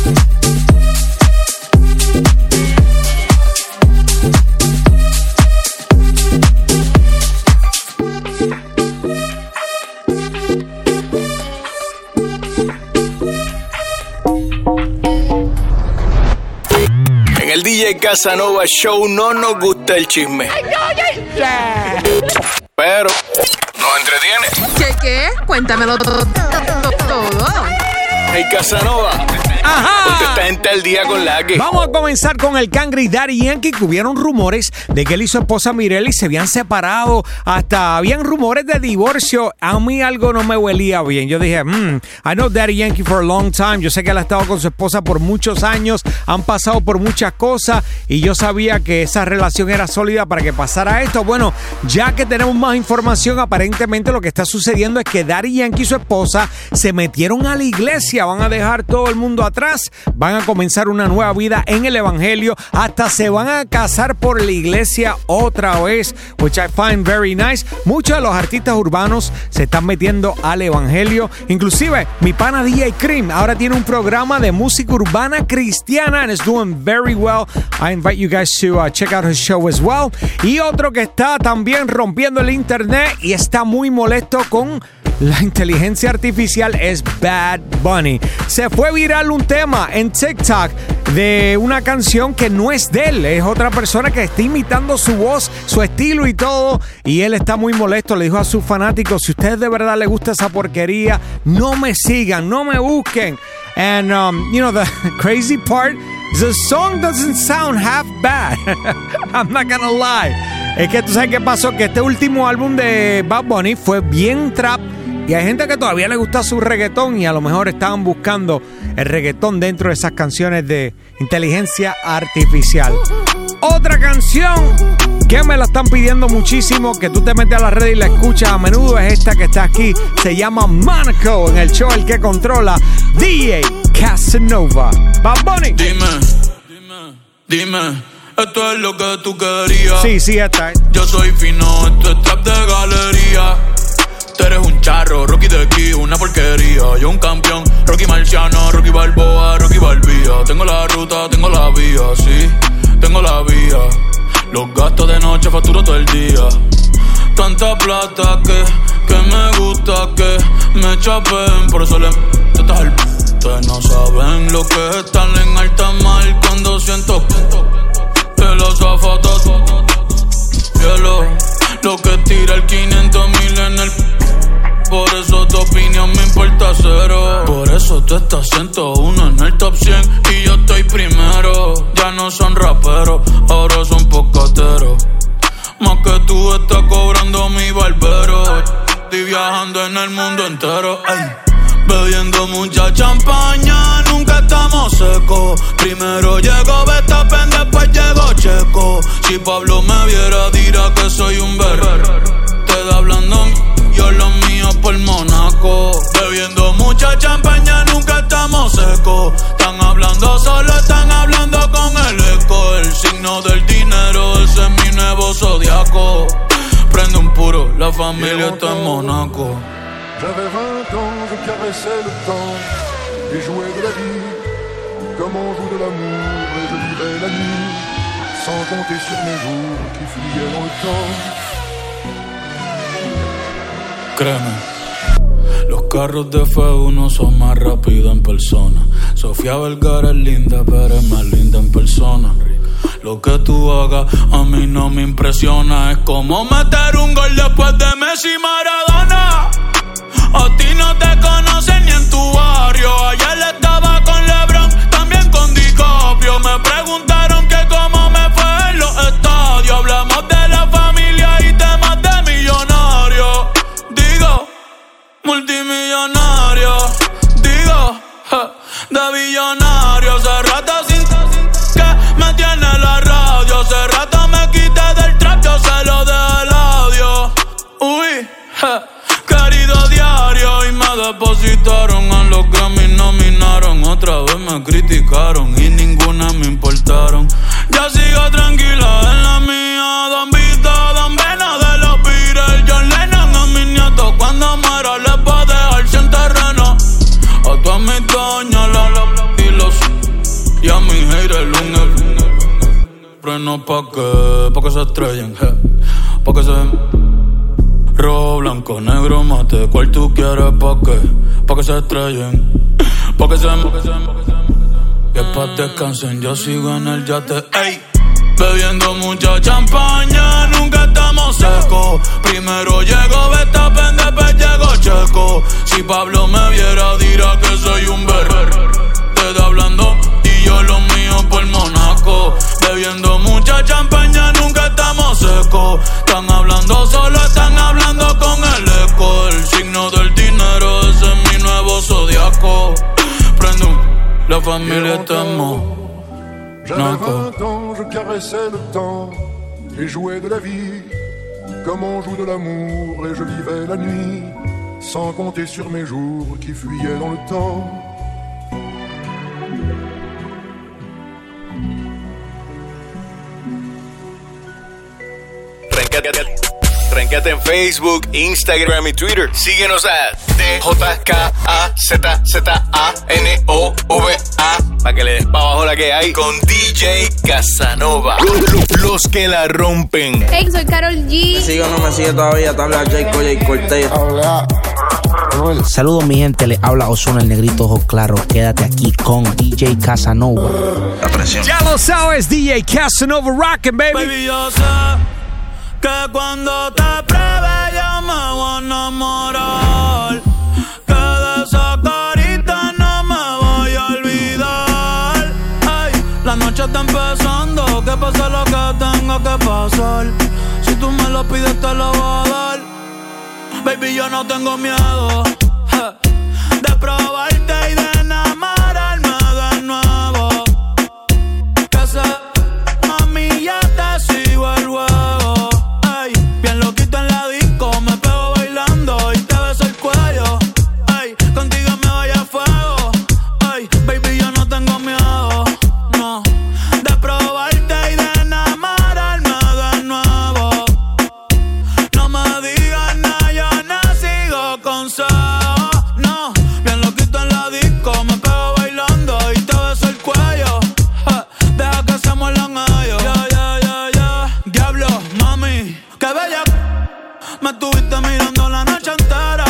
En el D J Casanova Show no nos gusta el chisme, pero nos entretiene. ¿Qué qué? Cuéntamelo todo. todo. Hey Casanova, Ajá. Ponte esta gente al día con la que. Vamos a comenzar con el Cangri y Daddy Yankee, que hubieron rumores de que él y su esposa Mireli se habían separado. Hasta habían rumores de divorcio. A mí algo no me huelía bien. Yo dije, hmm, I know Daddy Yankee for a long time. Yo sé que él ha estado con su esposa por muchos años. Han pasado por muchas cosas. Y yo sabía que esa relación era sólida para que pasara esto. Bueno, ya que tenemos más información, aparentemente lo que está sucediendo es que Daddy Yankee y su esposa se metieron a la iglesia. Van a dejar todo el mundo atrás. Van a comenzar una nueva vida en el evangelio. Hasta se van a casar por la iglesia otra vez, which I find very nice. Muchos de los artistas urbanos se están metiendo al evangelio. Inclusive mi pana D J Cream ahora tiene un programa de música urbana cristiana and is doing very well. I invite you guys to uh, check out his show as well. Y otro que está también rompiendo el internet y está muy molesto con la inteligencia artificial es Bad Bunny. Se fue viral un tema en TikTok de una canción que no es de él, es otra persona que está imitando su voz, su estilo y todo, y él está muy molesto. Le dijo a sus fanáticos, si a ustedes de verdad les gusta esa porquería, no me sigan, no me busquen. And um, you know, the crazy part, the song doesn't sound half bad. I'm not gonna lie. Es que tú sabes qué pasó, que este último álbum de Bad Bunny fue bien trap. Y hay gente que todavía le gusta su reggaetón y a lo mejor estaban buscando el reggaetón dentro de esas canciones de inteligencia artificial. Otra canción que me la están pidiendo muchísimo, que tú te metes a la red y la escuchas a menudo, es esta que está aquí. Se llama Monaco, en el show El que controla, D J Casanova. Bad Bunny. Dime, dime, dime, esto es lo que tú querías. Sí, sí, esta es. Yo soy fino, esto es trap de galería. Tú eres un charro, Rocky de aquí, una porquería. Yo un campeón, Rocky Marciano, Rocky Balboa, Rocky Balbía. Tengo la ruta, tengo la vía, sí, tengo la vía. Los gastos de noche facturo todo el día. Tanta plata que, que me gusta que me chapen. Por eso le estás el p***. Ustedes no saben lo que es estar en alta mar cuando siento que los zapatos cielo. Lo que tira el quinientos mil en el p***. Por eso tu opinión me importa cero. Por eso tú estás ciento uno en el top cien y yo estoy primero. Ya no son raperos, ahora son pocateros. Más que tú estás cobrando mi barbero. Estoy viajando en el mundo entero, ay. Bebiendo mucha champaña, nunca estamos secos. Primero llegó Verstappen, después llegó Checo. Si Pablo me viera dirá que soy un berrer. Te da hablando yo los míos por Monaco. Bebiendo mucha champaña, nunca estamos secos. Están hablando solo, están hablando con el eco. El signo del dinero, ese es mi nuevo zodiaco. Prende un puro, la familia está en Monaco. J'avais vingt ans, je caressais le temps et jouais de la vie comme on joue de l'amour, et je vivais la nuit sans compter sur mes jours qui fuyaient dans le temps. Créeme, los carros de F uno son más rápidos en persona. Sofía Vergara es linda, pero es más linda en persona. Lo que tú hagas a mí no me impresiona. Es como meter un gol después de Messi y Maradona. A ti no te conocen ni en tu barrio. Ayer estaba con LeBron, también con DiCaprio. Me preguntaron que cómo me fue en los estadios. Hablamos de la familia y temas de millonarios. Digo, multimillonario. Digo, ja, de billonario. Hace rato sin que me tiene la radio. Hace rato me quité del trap, yo se lo dejé el audio. Uy, ja. Querido diario, y me depositaron a los que me nominaron. Otra vez me criticaron y ninguna me importaron. Ya sigo tranquila en la mía. Don Vito, Don Vena de los Beatles. John Lennon a mis nietos cuando muera les va a dejar sin terreno. A todas mis doñas, la, la, y los y a mi haters, un freno pa' que, pa' que se estrellen, je, pa' que se rojo, blanco, negro, mate, ¿cuál tú quieres? ¿Pa' qué? Pa' que se estrellen, pa' que se, pa' que se, pa' que se, que pa' descansen, yo sigo en el yate, ey. Bebiendo mucha champaña, nunca estamos secos. Primero llegó Verstappen, después llegó Checo. Si Pablo me viera dirá que soy un berrer. Te da cuando solo están hablando con el eco. El signo del dinero, ese es mi nuevo zodiaco. Prende un, la familia estamos. J'avais vingt ans, je caressais le temps et jouais de la vie comme on joue de l'amour, et je vivais la nuit sans compter sur mes jours qui fuyaient dans le temps. Tranquete en Facebook, Instagram y Twitter. Síguenos a D J K A Z Z A N O V A para que le des pa' abajo la que hay con D J Casanova. Los que la rompen. Hey, soy Karol G. ¿Me sigue o no me sigue todavía? Te habla Jay Coya y Cortez. Saludos mi gente, le habla Ozuna, el negrito ojo claro. Quédate aquí con D J Casanova. La presión. Ya lo sabes, D J Casanova rockin', baby. Baby, yo sé que cuando te pruebe yo me voy a enamorar, que de esa carita no me voy a olvidar. Ay, la noche está empezando, que pase lo que tenga que pasar. Si tú me lo pides te lo voy a dar. Baby, yo no tengo miedo ja, de probarte y de enamorarme de nuevo. Que sé, mami, ya te sigo el juego. Ay, bien loquito en la disco, me pego bailando y te beso el cuello. Ay, contigo me voy a fuego. Ay, baby, yo no tengo miedo, no, de probarte y de enamorarme de nuevo. No me digas nada, yo no sigo consejos, no. Bien loquito en la disco, me pego bailando y te beso el cuello. Ja, deja que se muerdan ellos. Yeah, yeah, yeah, yeah. Diablo, mami, qué bella. Me estuviste mirando la noche entera.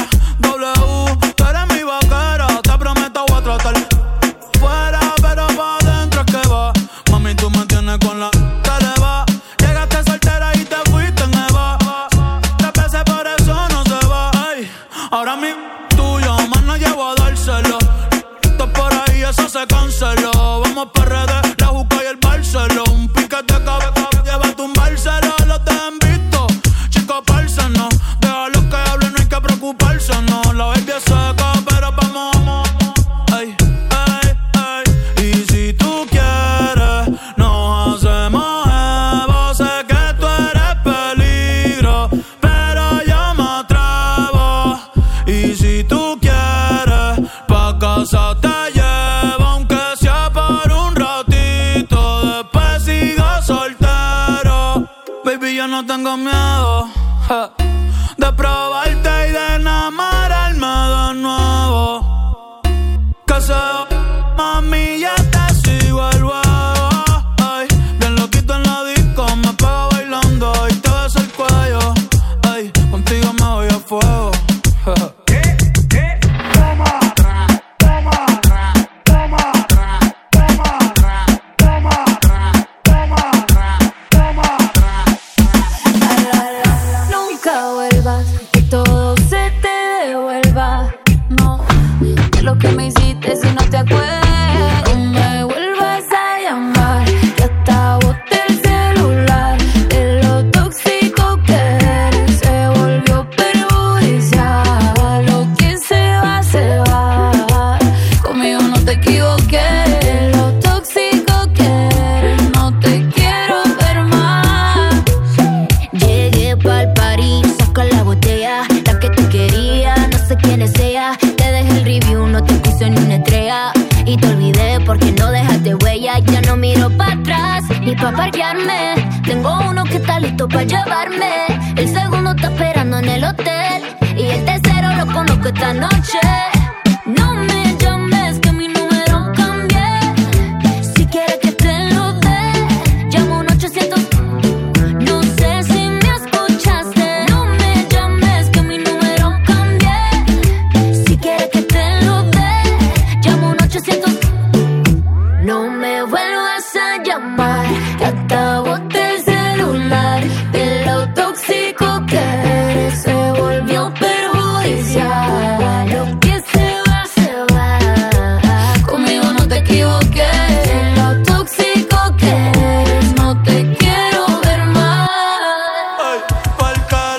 W, tú eres mi vaquera. Te prometo voy a tratar fuera, pero pa' adentro es que va. Mami, tú me tienes con la televa. Llegaste soltera y te fuiste en Eva. Tres veces por eso no se va. Ay, ahora mi tuyo, más no llevo a dárselo. Esto por ahí, eso se canceló. Vamos pa' redes, la juca y el Barceló. Un piquete cabeza, lleva a tumbárselo. Los te han visto, chicos, parce, no. Déjalo que hable, no hay que preocuparse, no. La baby es seca, pero vamos, vamos. Ay, ay, ay. Y si tú quieres, nos hacemos Evo. Sé que tú eres peligro, pero yo me atrevo. Y si tú quieres, pa' casa te llevo, aunque sea por un ratito. Después sigo soltero. Baby, yo no tengo miedo ja, de probarte y de enamorarme de nuevo. Que sea, mami, ya te sigo el juego. Ay, bien loquito en la disco, me pego bailando y te beso el cuello. Ay, contigo me voy a fuego. Ja. Nunca vuelvas, que todo se te devuelva. No, que lo que me hiciste si no te acuerdas. No me vuelvas a llamar, que hasta boté el celular. De lo tóxico que eres, se volvió perjudicial. Lo que se va, se va. Conmigo no te equivoqué. De lo tóxico que eres, no te quiero ver más. Llegué pa'l party, saca la botella, la que tú querías, no sé quién es ella. Te dejé el review, no te puse ni una estrella. Y te olvidé porque no dejaste huella. Ya no miro para atrás, ni pa' parquearme. Tengo uno que está listo pa' llevarme. El segundo está esperando en el hotel. Y el tercero lo conozco esta noche. No me llames que mi número cambié. Si quieres que te lo dé, llamo un ochocientos. No sé si me escuchaste. No me llames que mi número cambié. Si quieres que te lo dé, llamo un ochocientos. No me vuelvas a llamar, que hasta boté el celular. De lo tóxico que eres, se volvió perjudicial. Lo que se va, se va. Conmigo no te equivoqué. De lo tóxico que eres, no te quiero ver más. Ay, pa'l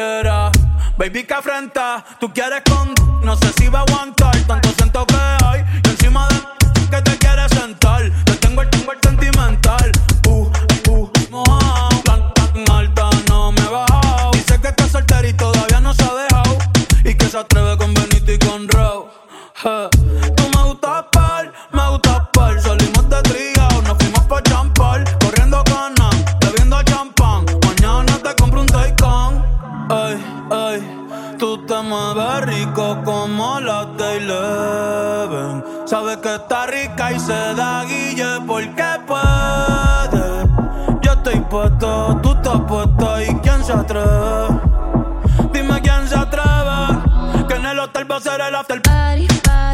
Yeah, baby, que afrenta, tú quieres con... No sé si va a aguantar tanto siento que hay. Y encima de que te quieres sentar, te tengo el tengo el sentimental. Uh, uh, mojado, tan, tan alta no me he bajado. Dice que está soltera y todavía no se ha dejado. Y que se atreve con Benito y con Raúl. Huh. Tú me gustas par, me gustas par. Salimos de trío, nos fuimos pa' champar. Corriendo cana, bebiendo champán. Mañana te compro un Taycan. Ay, ay, tú te mueves rico como la de Eleven. Sabes que está rica y se da guille porque puede. Yo estoy puesto, tú estás puesta. ¿Y quién se atreve? Dime quién se atreve. Que en el hotel va a ser el after party.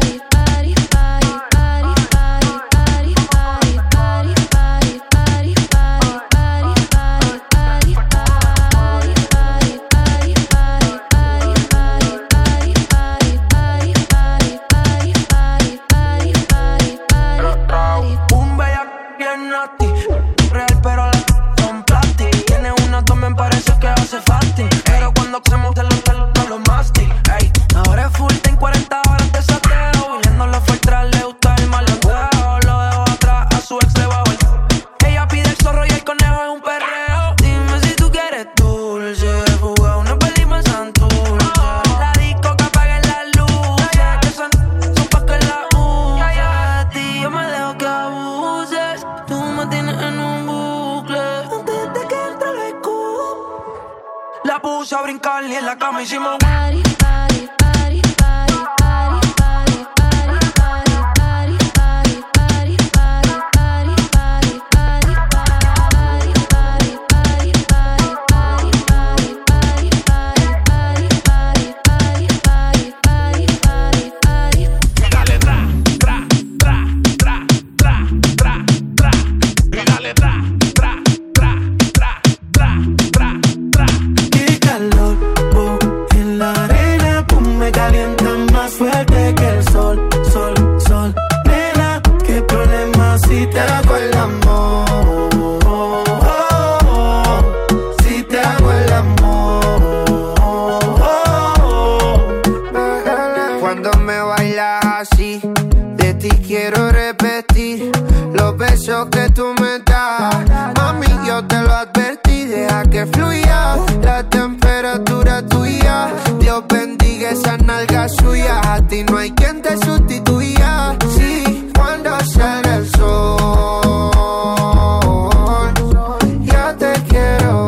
Pero cuando hacemos del hotel no lo masti. Ey, ahora es full time, cuarenta horas de sateo. Huyéndolo fue atrás, le gusta el maloteo. Lo dejo atrás, a su ex le bajo el... Ella pide el zorro y el conejo es un perreo. Dime si tú quieres dulce, jugué una película en Santurce. La disco que apaguen las luces, que son, son pa' que la uses. De ti yo me dejo que abuses. Tú me tienes en un bucle. Antes de que entre el escudo la puse a brincar y en la cama hicimos party, party, party, party, party, party, party, party, party, party, party, party, party, party, party, party, party, party, Dale tra, tra, tra, tra, tra, tra, tra. Dale tra, tra, tra, tra, tra, tra, tra. Qué calor, oh, en la arena, pum, me calienta más fuerte que el sol, sol, sol. Nena, qué problema si te hago el amor, oh, oh, oh, si te hago el amor, oh, oh, oh. Cuando me bailas así, de ti quiero repetir los besos que tú me das. Mami, yo te lo advertí, deja que fluya la temperatura tuya. Dios bendiga esas nalgas suyas, a ti no hay quien te sustituya. Sí, cuando sale el sol, ya te quiero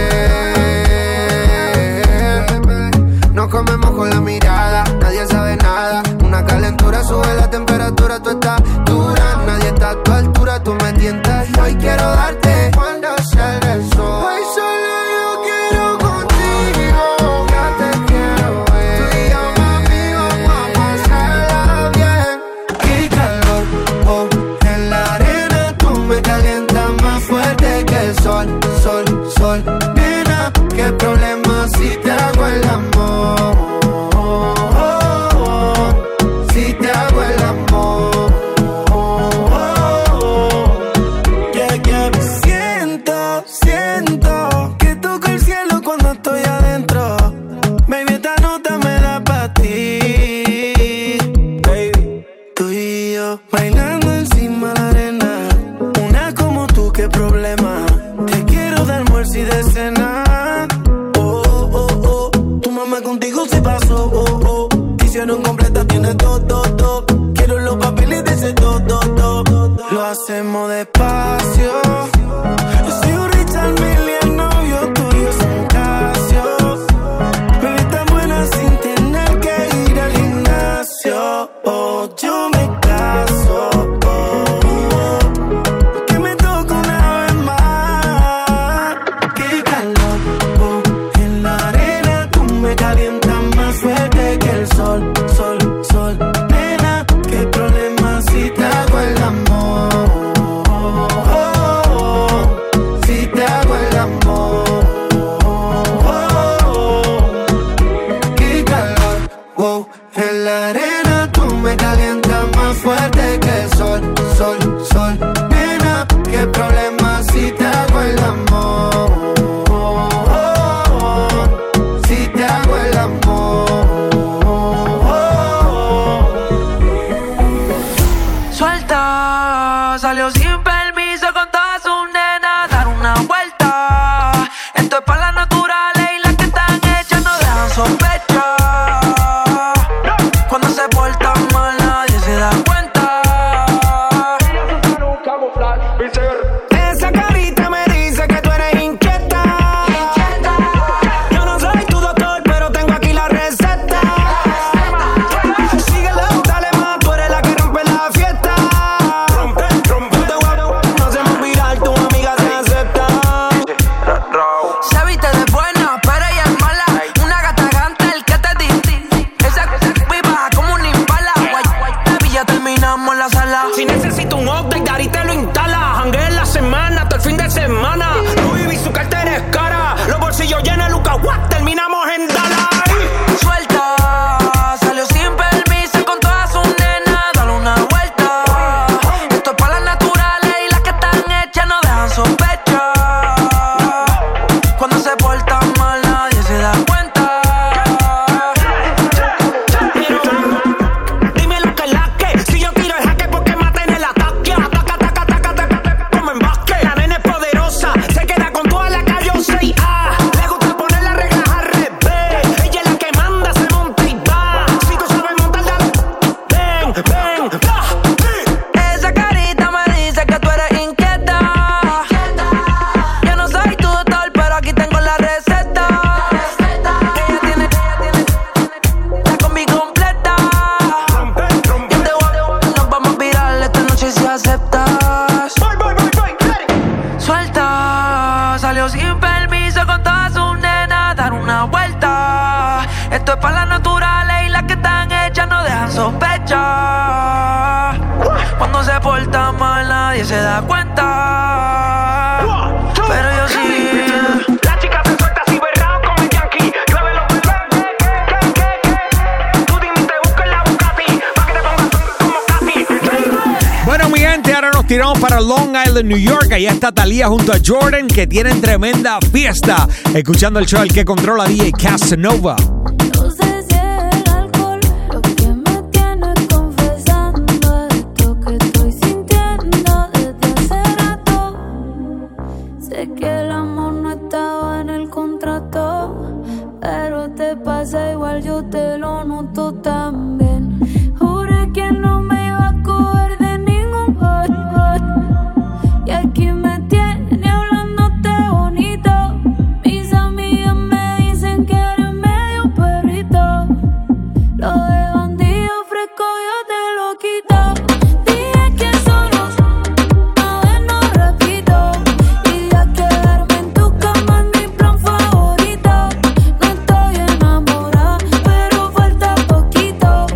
ver. Nos comemos con la mirada, nadie sabe nada. Una calentura sube la temperatura, tú estás dura. Nadie está a tu altura, tú me tientas y hoy quiero darte cuando sale el sol. Hoy solo yo quiero contigo, ya te quiero ver. Tú y yo, mami, vamos a pasarla bien. Qué calor, oh, en la arena, tú me calientas más fuerte que el sol, sol, sol. Nena, qué problema si te hago el amor, oh, oh, oh, si te hago el amor, oh, oh, oh. Yeah, yeah. Siento, siento que toco el cielo cuando estoy adentro. Baby, esta nota me da pa' ti, baby. Tú y yo bailando encima de la arena. Una como tú, qué problema. Te quiero dar almuerzo y de cena. Oh, oh, oh. Tu mamá contigo se pasó. Oh, oh. Te hicieron completa, tienes todo, todo, todo. Quiero los papeles de ese todo, todo, todo. Lo hacemos despacio. Yo soy un Richard Mille, el novio tuyo es un Casio. Bebé tan buena sin tener que ir al gimnasio. Oh, yo me caso. Oh, oh, que me toque una vez más. Qué calor, oh, en la arena, tú me calientas más fuerte que el sol, sol, sol. Nena, qué problema si te hago el amor, oh, sospecha. Cuando se porta mal nadie se da cuenta. Esa carita me dice que tú eres inquieta. Yo no soy tu doctor, pero tengo aquí la receta. Síguelo, dale más, tú eres la que rompe la fiesta. Rompe, rompe, no hacemos viral, tu amiga se acepta. Se viste de buena, pero ella es mala. Una gata gante, el que te di. Esa viva como un impala. Baby, ya terminamos la sala. Si necesito un update, Dari te lo instala. Janguea en la semana, hasta el fin de semana. Louis V, su cartera es cara. Los bolsillos llenos de Luca, what? Terminamos en Dalai. Suelta, salió sin permiso con todas sus nenas. Dale una vuelta. Esto es para las naturales y las que están hechas no dejan sospecha. Cuando se porta mal nadie se da cuenta. Dime lo que es la que. Si yo tiro el jaque porque maten el ataque. Ataca, ataca, ataca, ataca, como en básquet. La nena es poderosa, se queda con toda la calle seis A. Le gusta poner las reglas al revés. Ella es la que manda, se monta y va. Si tú sabes montar, dale. Ven, ven, va. Esa carita me dice que tú eres inquieta. Yo no soy tu doctor, pero aquí tengo la receta. Ella tiene, la combi completa. Yo te voy a, nos vamos a virar esta noche si aceptas. Suelta, salió sin permiso con todas sus nenas. Dar una vuelta. Esto es para las naturales y las que están hechas no dejan sospecha. Cuando se porta mal nadie se da cuenta. Pero yo sí. La chica se suelta así berrao como el Yankee. Llueve los bebés. Tú dime y te busco en la Bugatti. Pa' que te pongas como Katy. Bueno, mi gente, ahora nos tiramos para Long Island, New York. Allá está Thalía junto a Jordan, que tienen tremenda fiesta. Escuchando el show El que controla, D J Casanova. No sé si es el alcohol lo que me tiene confesando esto que estoy sintiendo desde hace rato. Sé que el amor no estaba en el contrato, pero te pasa igual, yo te lo noto también. Juré que no me iba a coger de ningún hot, hot. Y aquí me tiene hablándote bonito. Mis amigas me dicen que eres medio perrito. Lo de bandido fresco yo te lo quito. Dije que solo una vez no repito. Y ya quedarme en tu cama es mi plan favorito. No estoy enamorada, pero falta poquito.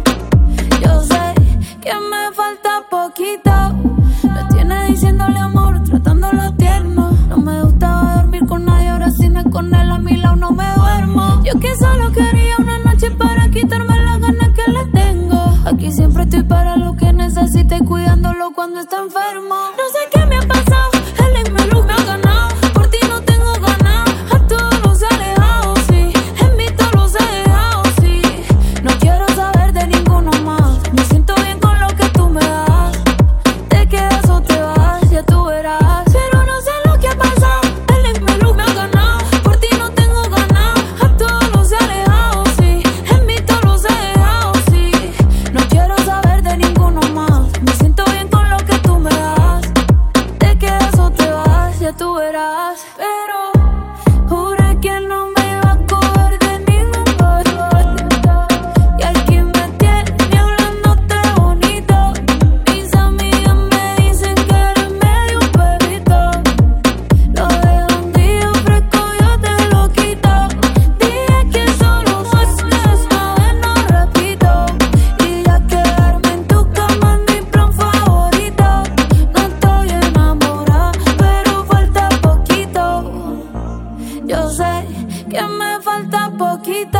Yo sé que me falta poquito. Me tiene diciéndole amor, tratándolo tierno. No me gustaba dormir con nadie, ahora si no es con él a mi lado no me duermo. Yo que solo quería una noche para quitarme las ganas que le tengo. Aquí siempre estoy para lo que necesite, cuidándolo cuando está enfermo. No sé qué me ha pasado, el Inmeluz me ha ganado. Por ti no tengo ganas, a todos los he alejado, sí. En mí todos los he dejado, sí. No quiero saber de ninguno más. Me siento bien con lo que tú me das. Te quedas o te vas, ya tú verás. Pero no sé lo que ha pasado, el Inmeluz me ha ganado. Por ti no tengo ganas, a todos los he alejado, sí. En mí todos los he dejado, sí. No quiero saber de ninguno más. Me siento bien con lo que tú me das. Te quedas o te vas, ya tú verás. Pero juré que no me iba a coger de ningún hot. Y aquí me tiene hablándote bonito. Mis amigas me dicen que eres medio perrito. Lo de bandido fresco yo te lo quito. Dije que solo una vez no repito. Y ya quedarme en tu cama es mi plan favorito. No estoy enamorada, pero falta poquito. Yo sé que me falta poquito.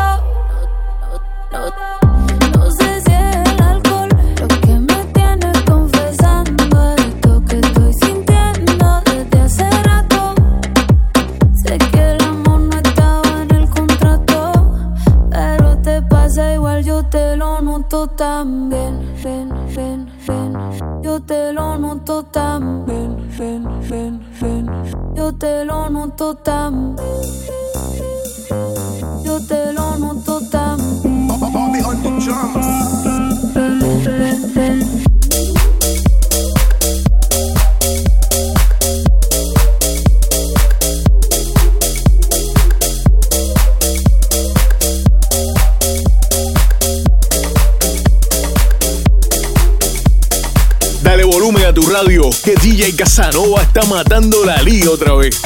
No, no sé si es el alcohol lo que me tiene confesando esto que estoy sintiendo desde hace rato. Sé que el amor no estaba en el contrato, pero te pasa igual, yo te lo noto también. Ven, ven, ven. Yo te lo noto también. Ven, ven, ven. Yo te lo noto también. Yo te lo radio que D J Casanova está matando la liga otra vez.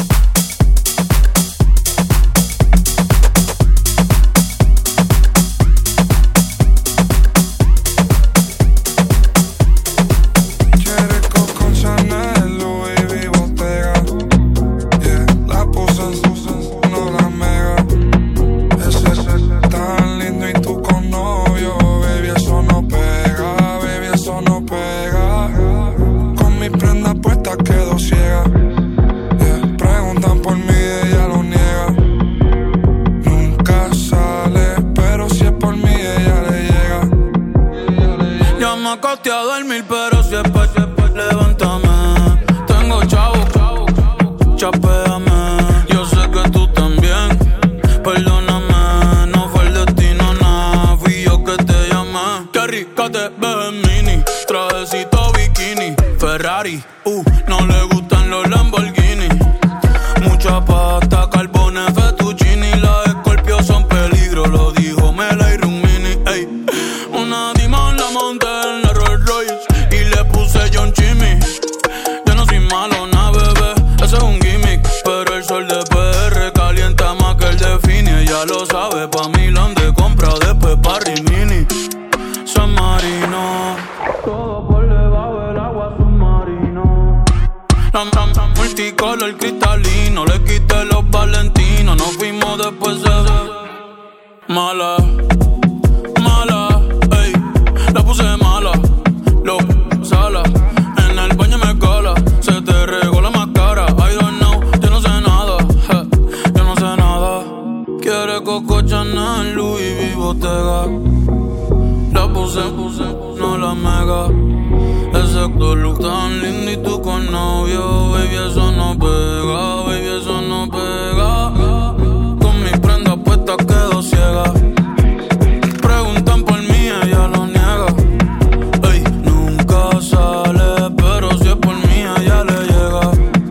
Uh, no le gustan los Lamborghini. Mucha pasta, carbones, fettuccini. Las Scorpio son peligro, lo dijo Mela y Rumini. Ey, una Dimon la monté en la Rolls Royce y le puse John Chimmy. Yo no soy malo, na bebé, ese es un gimmick. Pero el sol de P R calienta más que el de Fini. Ella lo sabe, pa' Milán de compra, después pa' Rimini. San Marino, todo por debajo del agua submarino. Ram, ram, ram, multicolor cristalino, le quité los valentinos. Nos fuimos después de mala, mala, ey, la puse mala, lo sala, en el baño me cala, se te regó la máscara. I don't know, yo no sé nada, je, yo no sé nada. Quiere Coco Chanel, Louis V, Bottega. La puse, puse, no la mega. Ese look tan lindo y tú con novio. Baby, eso no pega, baby, eso no pega. Con mis prendas puestas quedo ciega. Preguntan por mí, ella lo niega. Ey, nunca sale, pero si es por mí, ella le llega.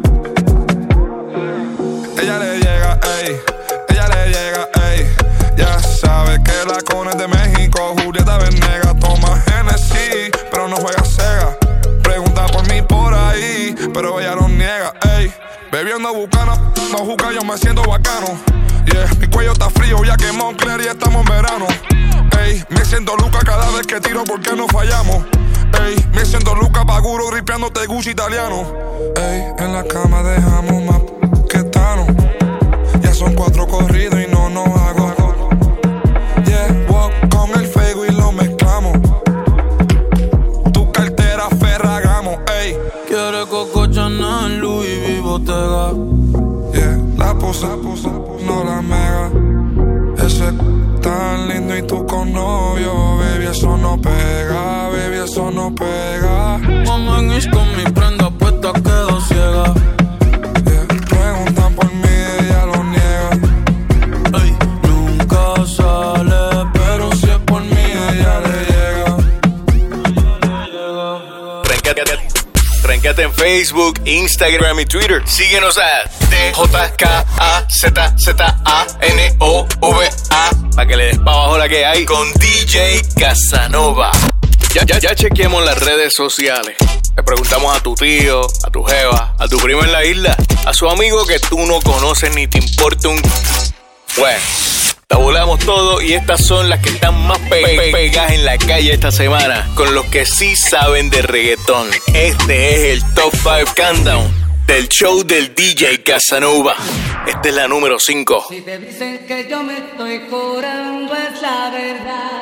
Ella le llega, ey, ella le llega, ey. Ya sabe que la cona es de México. Julieta Venegas toma Genesis, pero no juega Sega. Pregunta por mí por ahí, pero ella lo niega, ey. Bebiendo bucana, no juzga, yo me siento bacano. Yeah, mi cuello está frío, ya que Moncler y estamos en verano. Ey, me siento Luca cada vez que tiro porque no fallamos. Ey, me siento Luca Paguro ripeándote Gucci italiano. Ey, en la cama dejamos más que Tano. Ya son cuatro corridos y no nos hago. Yeah, walk con el fuego y lo mezclamos. Tu cartera Ferragamo, ey. Quiere Coco Chanel, Louis V, Bottega. Yeah, la puse, no la mega. Ese tan lindo y tú con novio. Baby, eso no pega, baby, eso no pega. Como en Ish con mi prenda puesta quedo ciega. Yeah, preguntan por mí, ella lo niega. Ey, nunca sale, pero si es por mí, ella le llega. Tranquete en Facebook, Instagram y Twitter. Síguenos a D J K A Z Z A N O V A para que le des para abajo la que hay con D J Casanova. Ya, ya, ya chequeamos las redes sociales. Le preguntamos a tu tío, a tu jeva, a tu primo en la isla, a su amigo que tú no conoces ni te importa un... Bueno, tabulamos todo y estas son las que están más pe pe pegadas en la calle esta semana, con los que sí saben de reggaetón. Este es el Top cinco Countdown del show del D J Casanova. Esta es la número cinco. Si te dicen que yo me estoy curando es la verdad.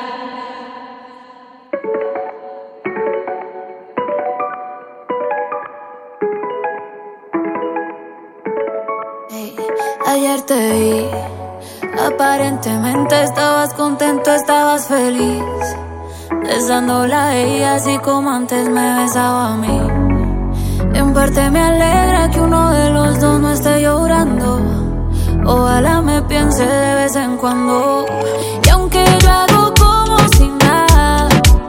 Hey, ayer te vi. Aparentemente estabas contento, estabas feliz, besándola a ella así como antes me besaba a mí. En parte me alegra que uno de los dos no esté llorando. Ojalá me piense de vez en cuando. Y aunque yo hago como si nada,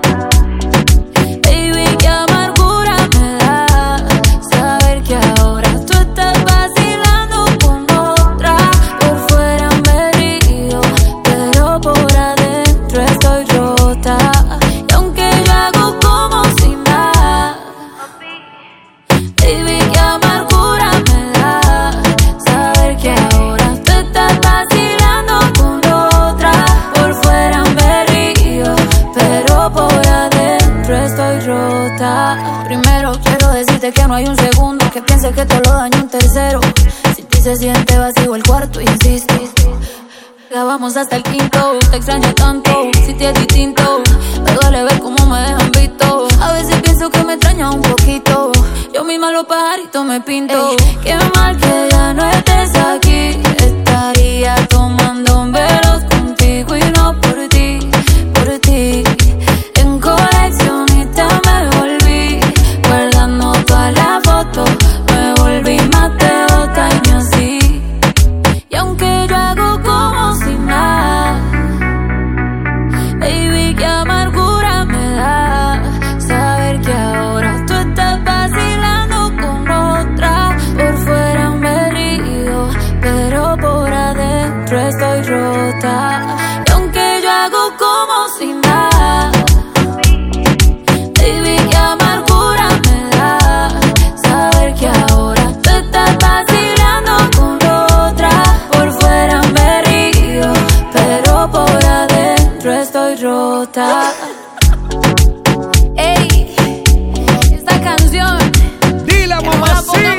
baby, qué amargura me da saber que ahora tú estás vacilando con otra. Por fuera me río, pero por adentro estoy rota. Y aunque yo hago como si nada, decirte que no hay un segundo que piense que te lo daño un tercero. Si ti se siente vacío el cuarto, insisto. Ya vamos hasta el quinto, te extraño tanto, si te es distinto. Me duele ver cómo me dejan visto. A veces pienso que me extraña un poquito. Yo misma los pajaritos me pinto. Ey, qué mal que ya no estés aquí. Estaría tomando velos contigo y no por ti, por ti. En coleccionista me volví, guardando todas las fotos. Me volví más de dos años así. Y aunque yo hago como si nada, baby, qué amargura me da saber que ahora tú estás vacilando con otra. Por fuera me río, pero por adentro estoy rota. Y aunque yo hago como si nada, baby, qué amargura me da saber que ahora tú estás vacilando con otra. Por fuera me río, pero por adentro estoy rota. Ey, esta canción, dile, mamacita.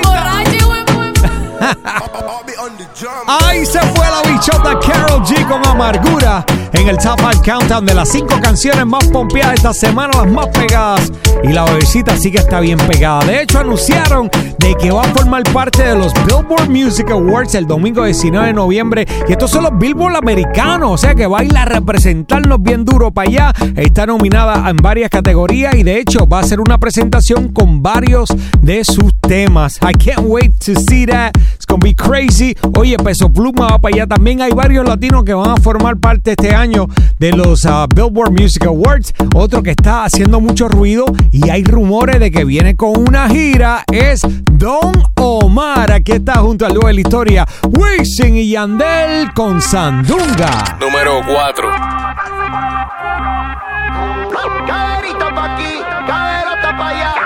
Ahí se fue la bichota Karol G con Amargura en el Top cinco Countdown de las cinco canciones más pompeadas esta semana, las más pegadas. Y la bebecita sí que está bien pegada. De hecho, anunciaron de que va a formar parte de los Billboard Music Awards el domingo diecinueve de noviembre. Y estos son los Billboard americanos, o sea que va a ir a representarnos bien duro para allá. Está nominada en varias categorías y de hecho va a hacer una presentación con varios de sus temas. I can't wait to see that. It's gonna be crazy. Oye, Peso Pluma va para allá. También hay varios latinos que van a formar parte este año de los uh, Billboard Music Awards. Otro que está haciendo mucho ruido y hay rumores de que viene con una gira es Don Omar. Aquí está junto al dúo de la historia, Wisin y Yandel con Sandunga. Número cuatro. Caderita pa' aquí, caderota pa' allá.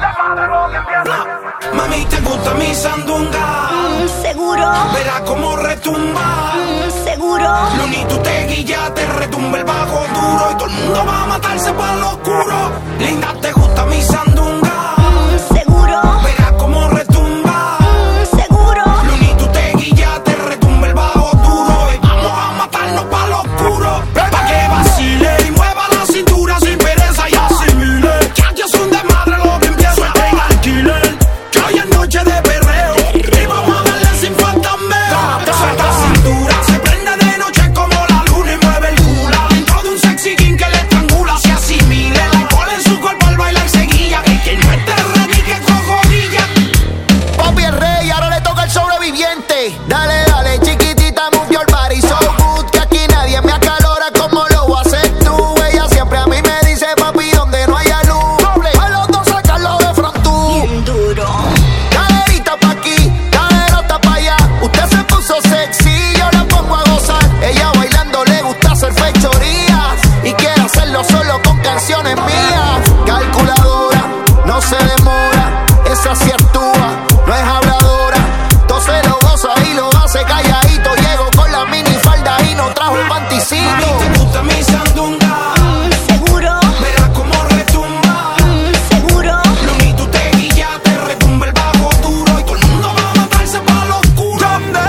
Mami, ¿te gusta mi sandunga? Mm, seguro. Verás cómo retumba. Mm, seguro. Lunito te guilla, te retumba el bajo duro. Y todo el mundo va a matarse para lo oscuro. Linda, ¿te gusta mi sandunga? Mm, seguro. Verás cómo retumba. Mm, seguro. Lunito te guilla, te retumba el bajo duro. Y vamos a matarnos para lo oscuro. Pa' que vacile y mueva la cintura sin pereza y asimile. Que aquí es un desmadre lo que empiezo a en alquiler. Que hoy es noche de perreo y vamos a darle sin fantasmeo. Suelta cintura, se prende de noche como la luna y mueve el culo. Dentro de un sexy king que le estrangula, se asimile. La alcohol en su cuerpo al bailar seguía. Que quien no esté ready que cojorilla. Papi es rey, ahora le toca el sobreviviente. Dale, dale, chiquitita, move your body so good. Que aquí nadie me acalora como lo haces tú. Ella siempre a mí me dice, papi, donde no haya luz. A los dos sacarlo de front tú. Bien duro. Caderita pa' aquí, caderota pa' allá. Usted se puso sexy, yo la pongo a gozar. Ella bailando le gusta hacer fechorías y quiere hacerlo solo con canciones mías. Calculadora, no se demora, esa sí actúa, no es habladora. Entonces lo goza y lo hace calladito. Llego con la minifalda y no trajo un panticito. Mami, ¿te gusta mi sandunga? Mm, seguro. Verás cómo retumba. Mm, seguro. Lunito te guilla, te retumba el bajo duro. Y todo el mundo va a matarse para lo oscuro.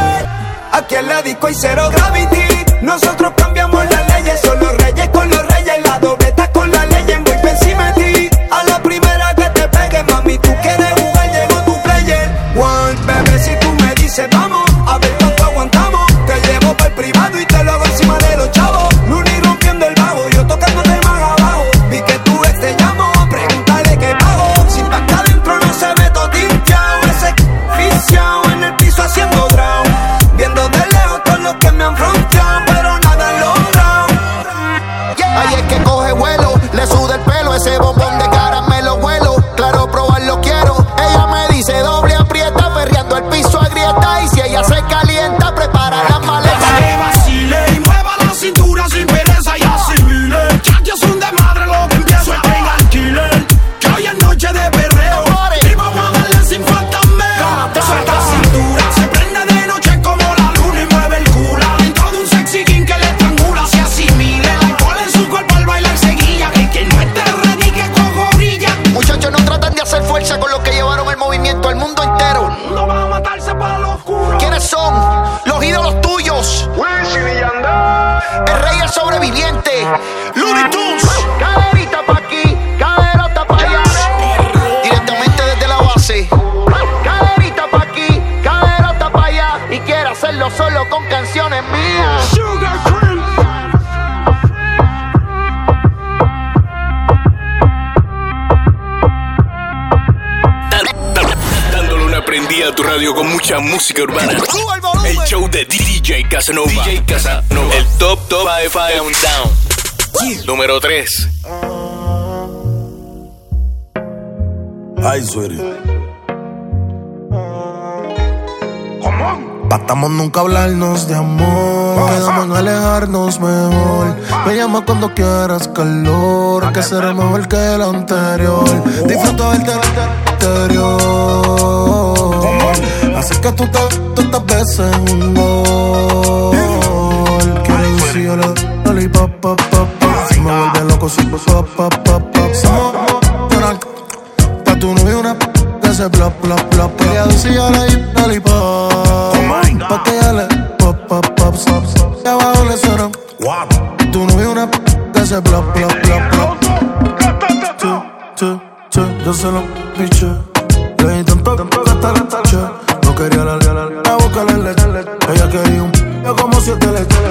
Aquí en la disco hay cero gravity. Nosotros cambiamos las leyes. Son los reyes con los reyes. La dobleta con la ley. Voy por encima de ti. A la primera que te pegue, mami, tú quieres jugar, llegó tu player. One, bebé, si tú me dices vamos, a ver cuánto aguantamos. Te llevo para el privado y te lo hago encima de los chavos. Luni rompiendo el bajo, yo tocándote más abajo. Vi que tú te llamo, pregúntale qué pago. Si pa' acá adentro no se ve todo tinteado. Ese viciado en el piso haciendo drown. Viendo de lejos todos los que me han fronteado, pero nada han logrado. Ahí es que coge vuelo, le suda el pelo, ese bombón de caramelo vuelo. Claro, probarlo quiero. Ella me dice doble aprieta, perreando el piso agrieta. Y si ella se calienta, prepara las Pa' maletas. que vacile y mueva la cintura sin pereza y asimile. Que aquí es un desmadre lo que empiezo en alquiler. Que hoy es noche de perreo y vamos a darle sin fantasmeo. Suelta cintura, se prende de noche como la luna y mueve el culo. Dentro de un sexy king que le estrangula, se asimile. La alcohol en su cuerpo al bailar seguía. Que quien no esté ready que cojorilla. Muchachos, no tratan de hacer fuerza con lo que llevaron sobreviviente. Looney Tunes. Caderita pa' aquí, caderota pa' allá. Directamente desde la base. Caderita pa' aquí, caderota pa' allá. Y quiero hacerlo solo con canciones mías. Sugar Cream. Dándole una prendida a tu radio con mucha música urbana. El show de D J Casanova. D J Casanova. El top top cinco Countdown. Número tres. Ay, sweetie. Bastamos nunca hablarnos de amor. Quedamos en alejarnos mejor. Me llama cuando quieras calor, que será mejor que el anterior. Disfruto verte anterior. Así que tú te tantas veces en un gol. Quiero decir yo le lollipop, pop, pop, pop. Si me vuelve loco, si pop, pop, pop, pop. Somos una pa' tu novio una que se plop, plop, plop. Quería decir yo le lollipop. Pa' que ella le pop, pop, pop, pop, pop. Y abajo le suena tu novio una que se plop, plop, plop, plop. Che, che, che, yo se lo piché. Le di tanto que hasta la tache. No quería la la boca la leche. Ella quería un p*** como siete leches.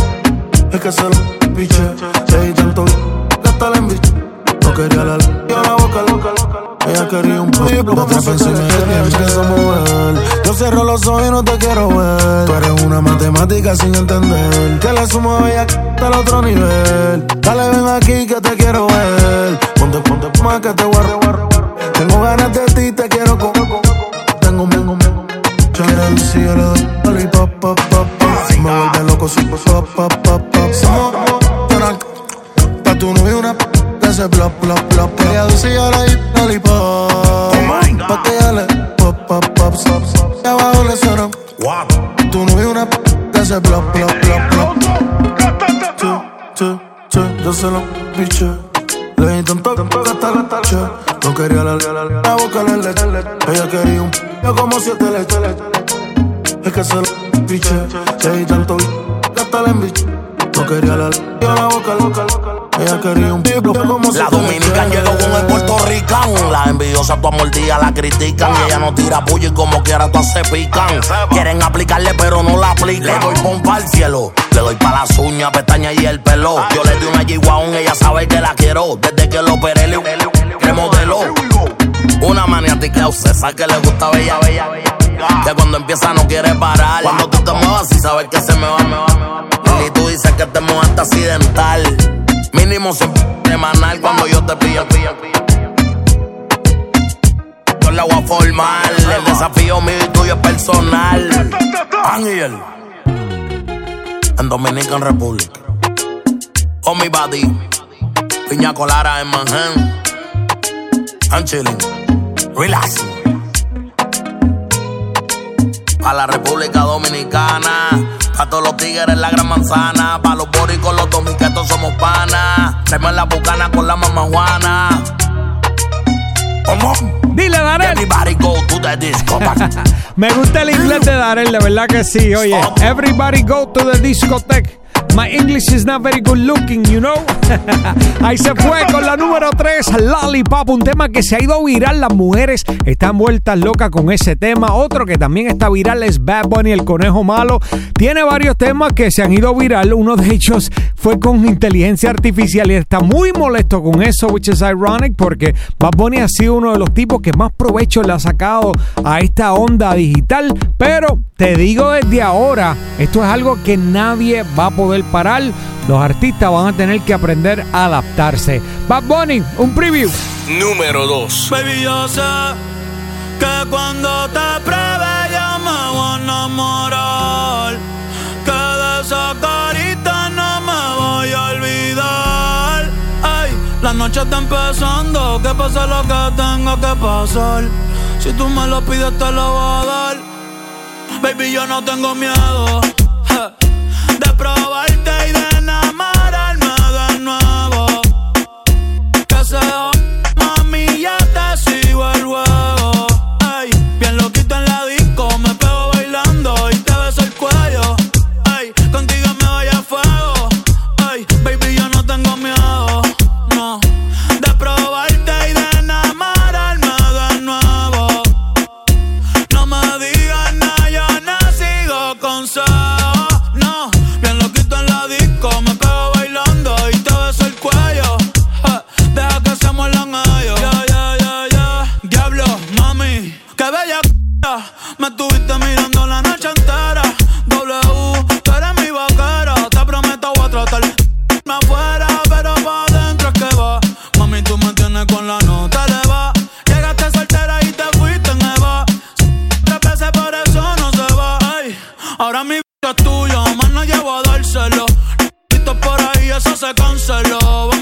Es que se lo piché. Le di tanto que hasta la embiché. No quería la yo la boca loca. Ella quería un p*** como siete leches. Que somos mujer. Yo cierro los ojos y no te quiero ver. Tú eres una matemática sin entender. Que le sumo a ella hasta el otro nivel. Dale, ven aquí que te quiero ver. Ponte, ponte, más que te guarro. Tengo ganas de ti, te quiero con. Tengo un tengo un Quiero si yo le doy lollipop, pop, pop, pop. Si me vuelve loco, si pop, pop, pop, pop. Somos una pa' tu novio una que se plop, plop, plop. Quería decir yo le doy lollipop. Pa' que ella le pop, pop, pop, pop. Y abajo le suena tu novio una que se plop, plop, plop, plop. Che, che, che, yo se lo piché. Le di tanto que hasta la tache. No quería la la boca la leche. Ella quería un p*** como siete leches. Es que se lo piché. Le di tanto que hasta la embiché. No quería la la boca loca. Ella quería un p*** como siete leches. La dominican llegó con el puertorrican. Las envidiosas tu mordida la critican. Y ella no tira puño y como quiera todas se pican. Quieren aplicarle pero no la aplican. Le doy pompa al cielo. Le doy pa' las uñas, pestañas y el pelo. Yo le di una G-Wagon, ella sabe que la quiero. Desde que lo operé le remodeló. Una maniática obsesa que le gusta bella, bella, bella. Que cuando empieza no quiere parar. Cuando tú te muevas y sabes que se me va, me va, me va. Y tú dices que te mueves accidental. Mínimo siempre semanal cuando yo te pillo, pillo, pillo. Yo la voy a formar. El desafío mío y tuyo es personal. Ángel en Dominican Republic. Oh, mi body. Piña colada en Manhattan. I'm chilling. Relax. Pa' la República Dominicana. Pa' todos los tigres en la gran manzana. Pa' los boricos, los dominicanos somos panas. Traemos la bucana con la mamá Juana. Dile, Darel. Everybody go to the disco. Me gusta el inglés de Darel, de verdad que sí. Oye, everybody go to the discotheque. My English is not very good looking, you know. Ahí se fue con la número tres, Lollipop, un tema que se ha ido viral. Las mujeres están vueltas locas con ese tema. Otro que también está viral es Bad Bunny, el conejo malo. Tiene varios temas que se han ido viral. Uno de ellos fue con inteligencia artificial y está muy molesto con eso, which is ironic, porque Bad Bunny ha sido uno de los tipos que más provecho le ha sacado a esta onda digital. Pero te digo desde ahora, esto es algo que nadie va a poder parar. Los artistas van a tener que aprender a adaptarse. Bad Bunny, un preview. Número dos. Baby, yo sé que cuando te pruebe yo me voy a enamorar. Que de esa carita no me voy a olvidar. Ay, la noche está empezando, que pase lo que tenga que pasar. Si tú me lo pides te lo voy a dar. Baby, yo no tengo miedo de probarte y de enamorarme de nuevo. Que sea, mami, ya te sigo el juego. Ay, bien loquito en la disco, me pego bailando y te beso el cuello. Ay, contigo me voy a fuego. Ay,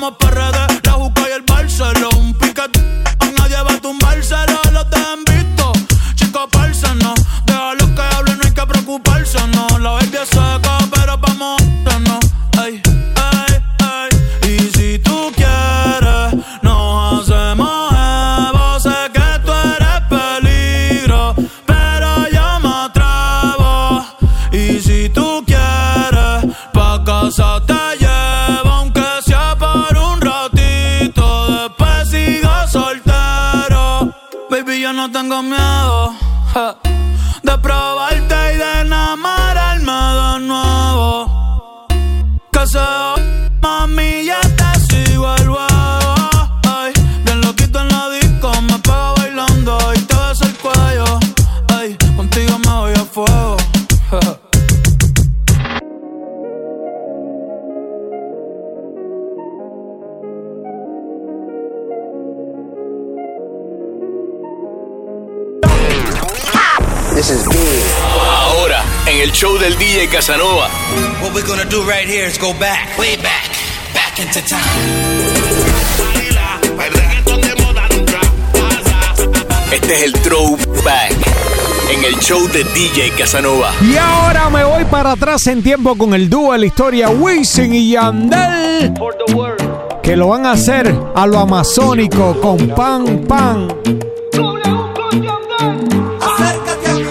Vamos pa' redes, la juca y el Barceló. Un piquete, nadie va a tumbárselo. Los dejan visto, chicos, parse, no. Déjalos que hablen, no hay que preocuparse, no. La baby es seca, pero vamos a no. Ey, ey, ey. Y si tú quieres, nos hacemos evo. Sé que tú eres peligro, pero yo me atrevo. Y si tú quieres, pa' casa te llevo, aunque sea por un ratito. Después sigo soltero. Baby, yo no tengo miedo ja, de probarte y de enamorarme de nuevo. Que se mami, ya te sigo el huevo. Ay, bien loquito en la disco, me pego bailando y te beso el cuello. Ay, contigo me voy a fuego ja. This is big. Ahora, en el show del D J Casanova. What we're gonna do right here is go back, way back, back into time. Este es el throwback en el show de D J Casanova. Y ahora me voy para atrás en tiempo con el dúo de la historia Wisin y Yandel, que lo van a hacer a lo amazónico con Pan Pan. Acércate a mí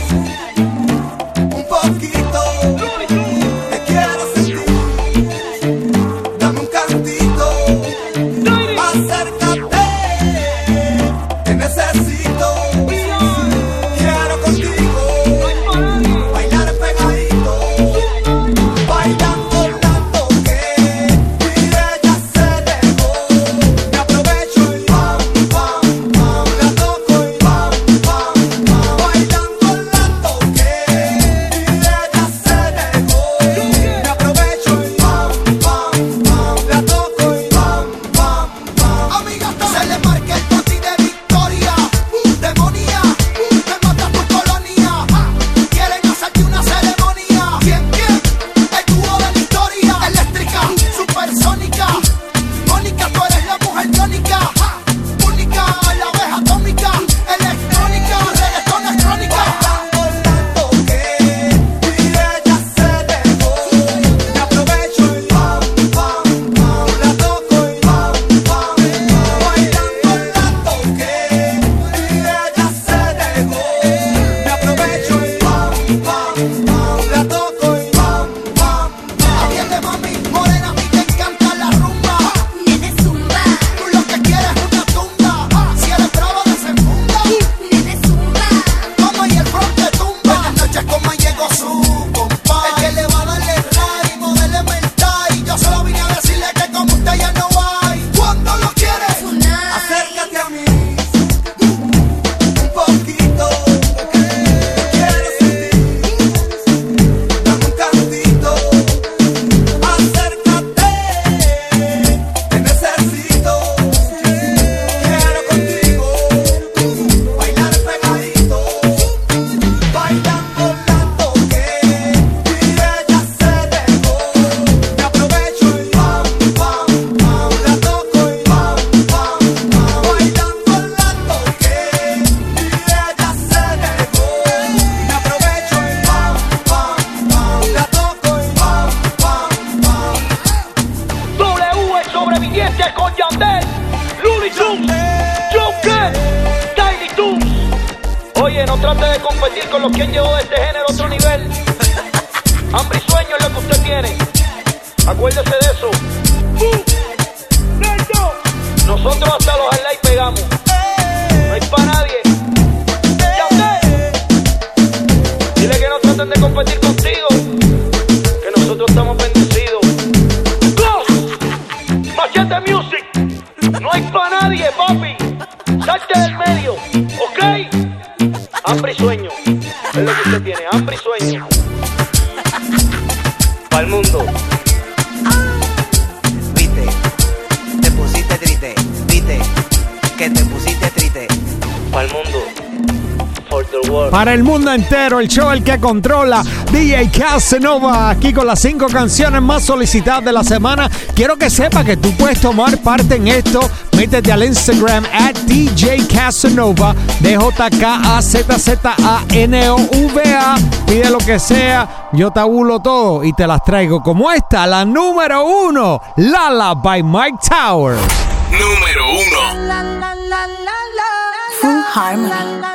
un poquito, te quiero sentir, dame un cantito, acércate, te necesito, quiero contigo, bailar pegadito, bailando tanto que mi ella se dejó, me aprovecho y pam, pam, pam, la toco y pam, pam, pam, bailando tanto que mi ella se dejó, me aprovecho y pam, pam, pam, la toco y pam, pam, pam. Amiga, se le marca el toti de victoria, demonía, me mata tu colonia, quieren hacerte una ceremonia. ¿Quién, quién? El dúo de la historia, eléctrica, supersónica, Mónica, tú eres la mujer tónica, única, la abeja atómica, electrónica, reggaetón es crónica. Bailando tanto que mi ella se dejó, me aprovecho y pam, pam, pam, la toco y pam, pam, pam, bailando tanto que mi ella se dejó, me aprovecho y pam, pam, pam, la toco y pam, pam, pam. Atiende, mami, morena, a mí te encanta la rumba. Nene zumba, tú lo que quieres es una tunda. Si eres bravo, desenfunda. Nene zumba, como y el front te tumba. Buenas noches, como llegó su compa, el que le va a darle ray, modele mental. Yo solo vine a decirle que como usted ya no hay. Cuando lo quieres, acércate a mí un poquito, quiero sentir, dame un cantito, acércate, te necesito, quiero contigo, bailar pegadito, bailando tanto que mi ella se dejó, me aprovecho y pam, pam, pam, la toco y pam, pam, pam, bailando tanto que mi ella se dejó, me aprovecho y pam, pam, pam, la toco y pam, pam, pam. W, el sobreviviente con Yandel, Looney Tunes, Joker, Tiny Toons. Oye, no trate de competir con los que han llevado este género a otro nivel. Hambre y sueño es lo que usted tiene. Acuérdese de eso. Nosotros hasta los highlights pegamos. No hay pa' nadie. Yandel, dile que no traten de competir contigo, que nosotros estamos bendecidos. Go, Machete Music. No hay pa' nadie, papi. Salte del medio, ¿ok? Hambre y sueño es lo que usted tiene. Hambre y sueño. Pa'l mundo. Viste, te pusiste triste, viste, que te pusiste triste. Pa'l mundo. For the Para el mundo entero, el show el que controla, D J Casanova, aquí con las cinco canciones más solicitadas de la semana. Quiero que sepa que tú puedes tomar parte en esto. Métete al Instagram at D J Casanova, D J K A Z Z A N O V A. Pide lo que sea, yo tabulo todo y te las traigo como esta, la número uno, Lala by Mike Towers. Número uno. Full Harmony.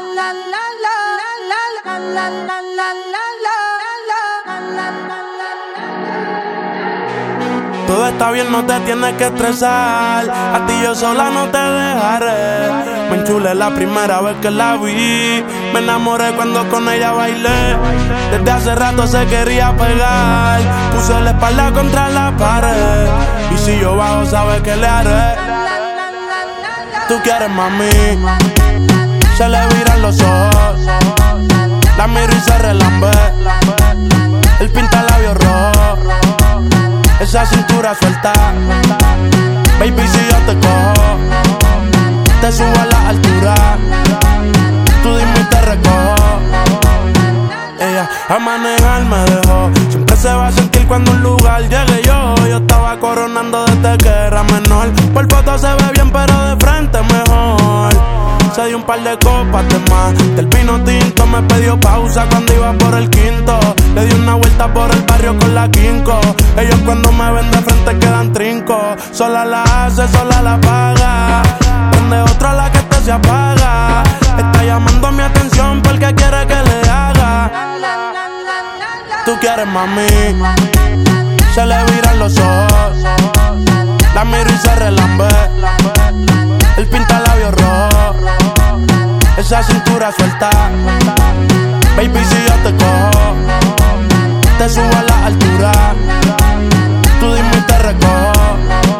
Todo está bien, no te tienes que estresar. A ti yo sola no te dejaré. Me enchulé la primera vez que la vi. Me enamoré cuando con ella bailé. Desde hace rato se quería pegar. Puse la espalda contra la pared. Y si yo bajo, sabes que le haré. Tú quieres, mami. Se le viran los ojos. La miro y se relambe. El pinta labios rojo. Esa cintura suelta. Baby, si yo te cojo, te subo a la altura. Tú dime y te recojo. Ella a manejar me dejó. Siempre se va a sentir cuando un lugar llegue yo. Yo estaba coronando desde que era menor. Por foto se ve bien, pero de frente mejor. Se dio un par de copas de más. Del vino tinto me pidió pausa cuando iba por el quinto. Le di una vuelta por el barrio con la quinco. Ellos cuando me ven de frente quedan trinco. Sola la hace, sola la paga. Prende otra la que este se apaga. Está llamando mi atención porque quiere que le haga. Tú quieres, mami. Se le viran los ojos. La miro y se relambe. El pinta labios rojo. Esa cintura suelta. Baby, si yo te cojo, te subo a la altura. Tú dime y te recojo.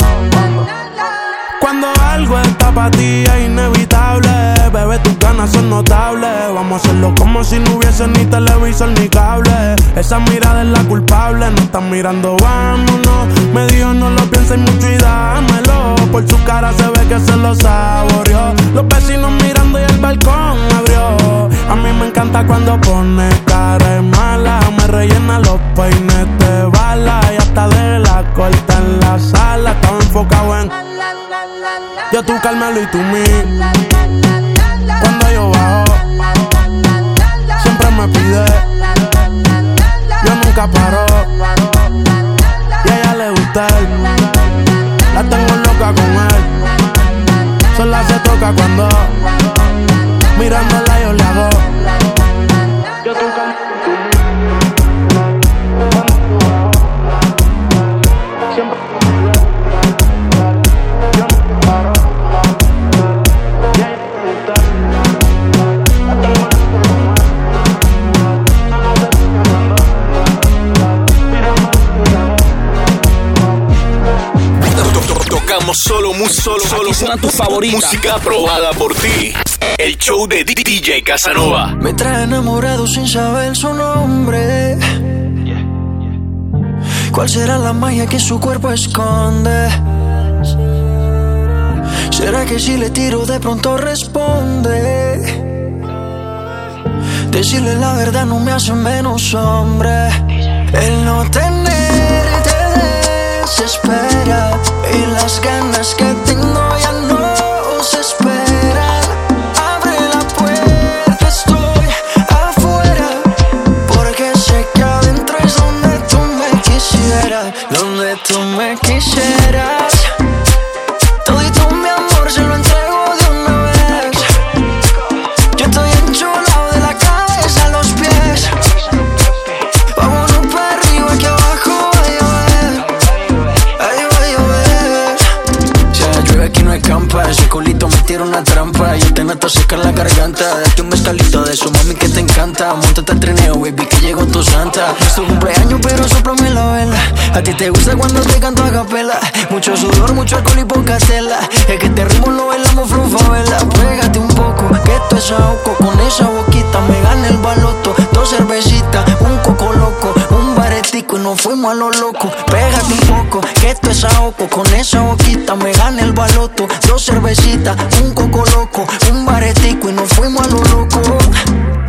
Cuando algo está para ti es inevitable. Bebé, tus ganas son notables. Vamos a hacerlo como si no hubiese ni televisor ni cable. Esa mirada es la culpable. No están mirando, vámonos. Me dijo no lo pienses mucho y dámelo. Por su cara se ve que se lo saboreó. Los vecinos mirando y el balcón abrió. A mí me encanta cuando pone cara de mala. Me rellena los peines de bala. Y hasta de la corta en la sala. Estaba enfocado en yo tú Carmelo y tú mí. Cuando yo bajo siempre me pide. Yo nunca paro. Y a ella le gusta él. La tengo loca con él. Sola se toca cuando mirándola yo le hago. Yo tú Carmelo y tú mí. Siempre tocamos solo, muy solo, solo. Aquí suenan tus favoritas. Música aprobada por ti. El show de D J Casanova. Me trae enamorado sin saber su nombre. ¿Cuál será la magia que su cuerpo esconde? ¿Será que si le tiro de pronto responde? Decirle la verdad no me hace menos hombre. El no tenerte desespera y las ganas que tengo ya no se esperan. Abre la puerta, estoy afuera, porque sé que adentro es donde tú me quisieras, donde tú me quisieras. Todito mi amor se lo entrego de una vez. Yo estoy enchulado de la cabeza a los pies. Vámonos para arriba que abajo va a llover. Ahí va a llover. Si la llueve aquí no hay campa. Ese culito me tira una trampa. Yo te meto seca en la garganta. Date un mezcalito de su mami que te encanta. Móntate al trineo, baby, que llegó tu santa. Es tu cumpleaños, pero sóplame la vela. A ti te gusta cuando te canto a capela. Mucho sudor, mucho alcohol y poca tela. Es que este ritmo lo bailamos flufavela. Pégate un poco, que esto es ahogo. Con esa boquita me gana el baloto. Dos cervecitas, un coco loco, un baretico y nos fuimos a lo loco. Pégate un poco, que esto es ahogo. Con esa boquita me gana el baloto. Dos cervecitas, un coco loco, un baretico y nos fuimos a lo loco.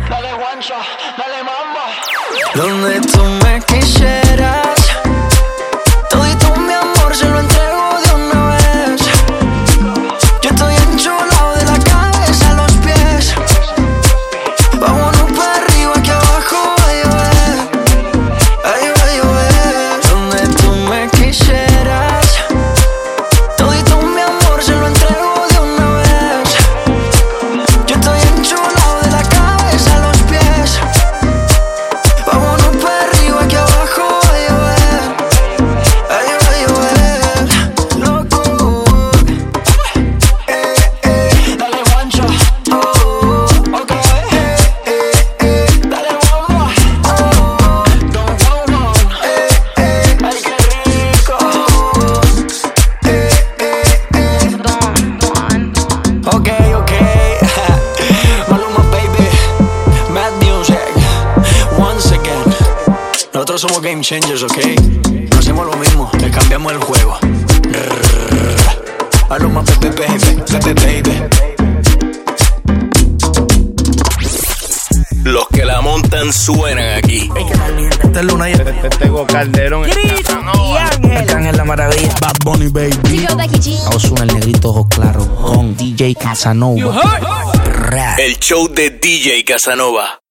Dale guancha, dale mamba. Donde tú me quisieras, todito mi amor se lo entrego de una vez. Yo estoy enchulado de la cabeza a los pies. Vámonos para arriba que abajo va a llover. Ay, va a llover. Donde tú me quisieras, todito mi amor se lo entrego de una vez. Yo estoy enchulado de la cabeza a los pies. Vámonos para arriba que abajo va a llover. Ay, va a llover. Loco. Eh, eh. Dale guancha. Oh, ok. Eh, eh, eh. Dale bomba. Don't go wrong. Eh, eh. Ay, qué rico. Eh, eh, eh. Ok, ok. Maluma, baby. Mad Music. Once again. Nosotros somos game changers, ok. No hacemos lo mismo, le cambiamos el juego. Maluma, baby, baby, baby, baby. Los que la montan suenan aquí. Este es Luna y este tengo Calderón. Y Ángel. Ángel la maravilla. Bad Bunny, baby. Yo, Becky G. Ozuna, el negrito ojos claros con D J Casanova. El show de D J Casanova.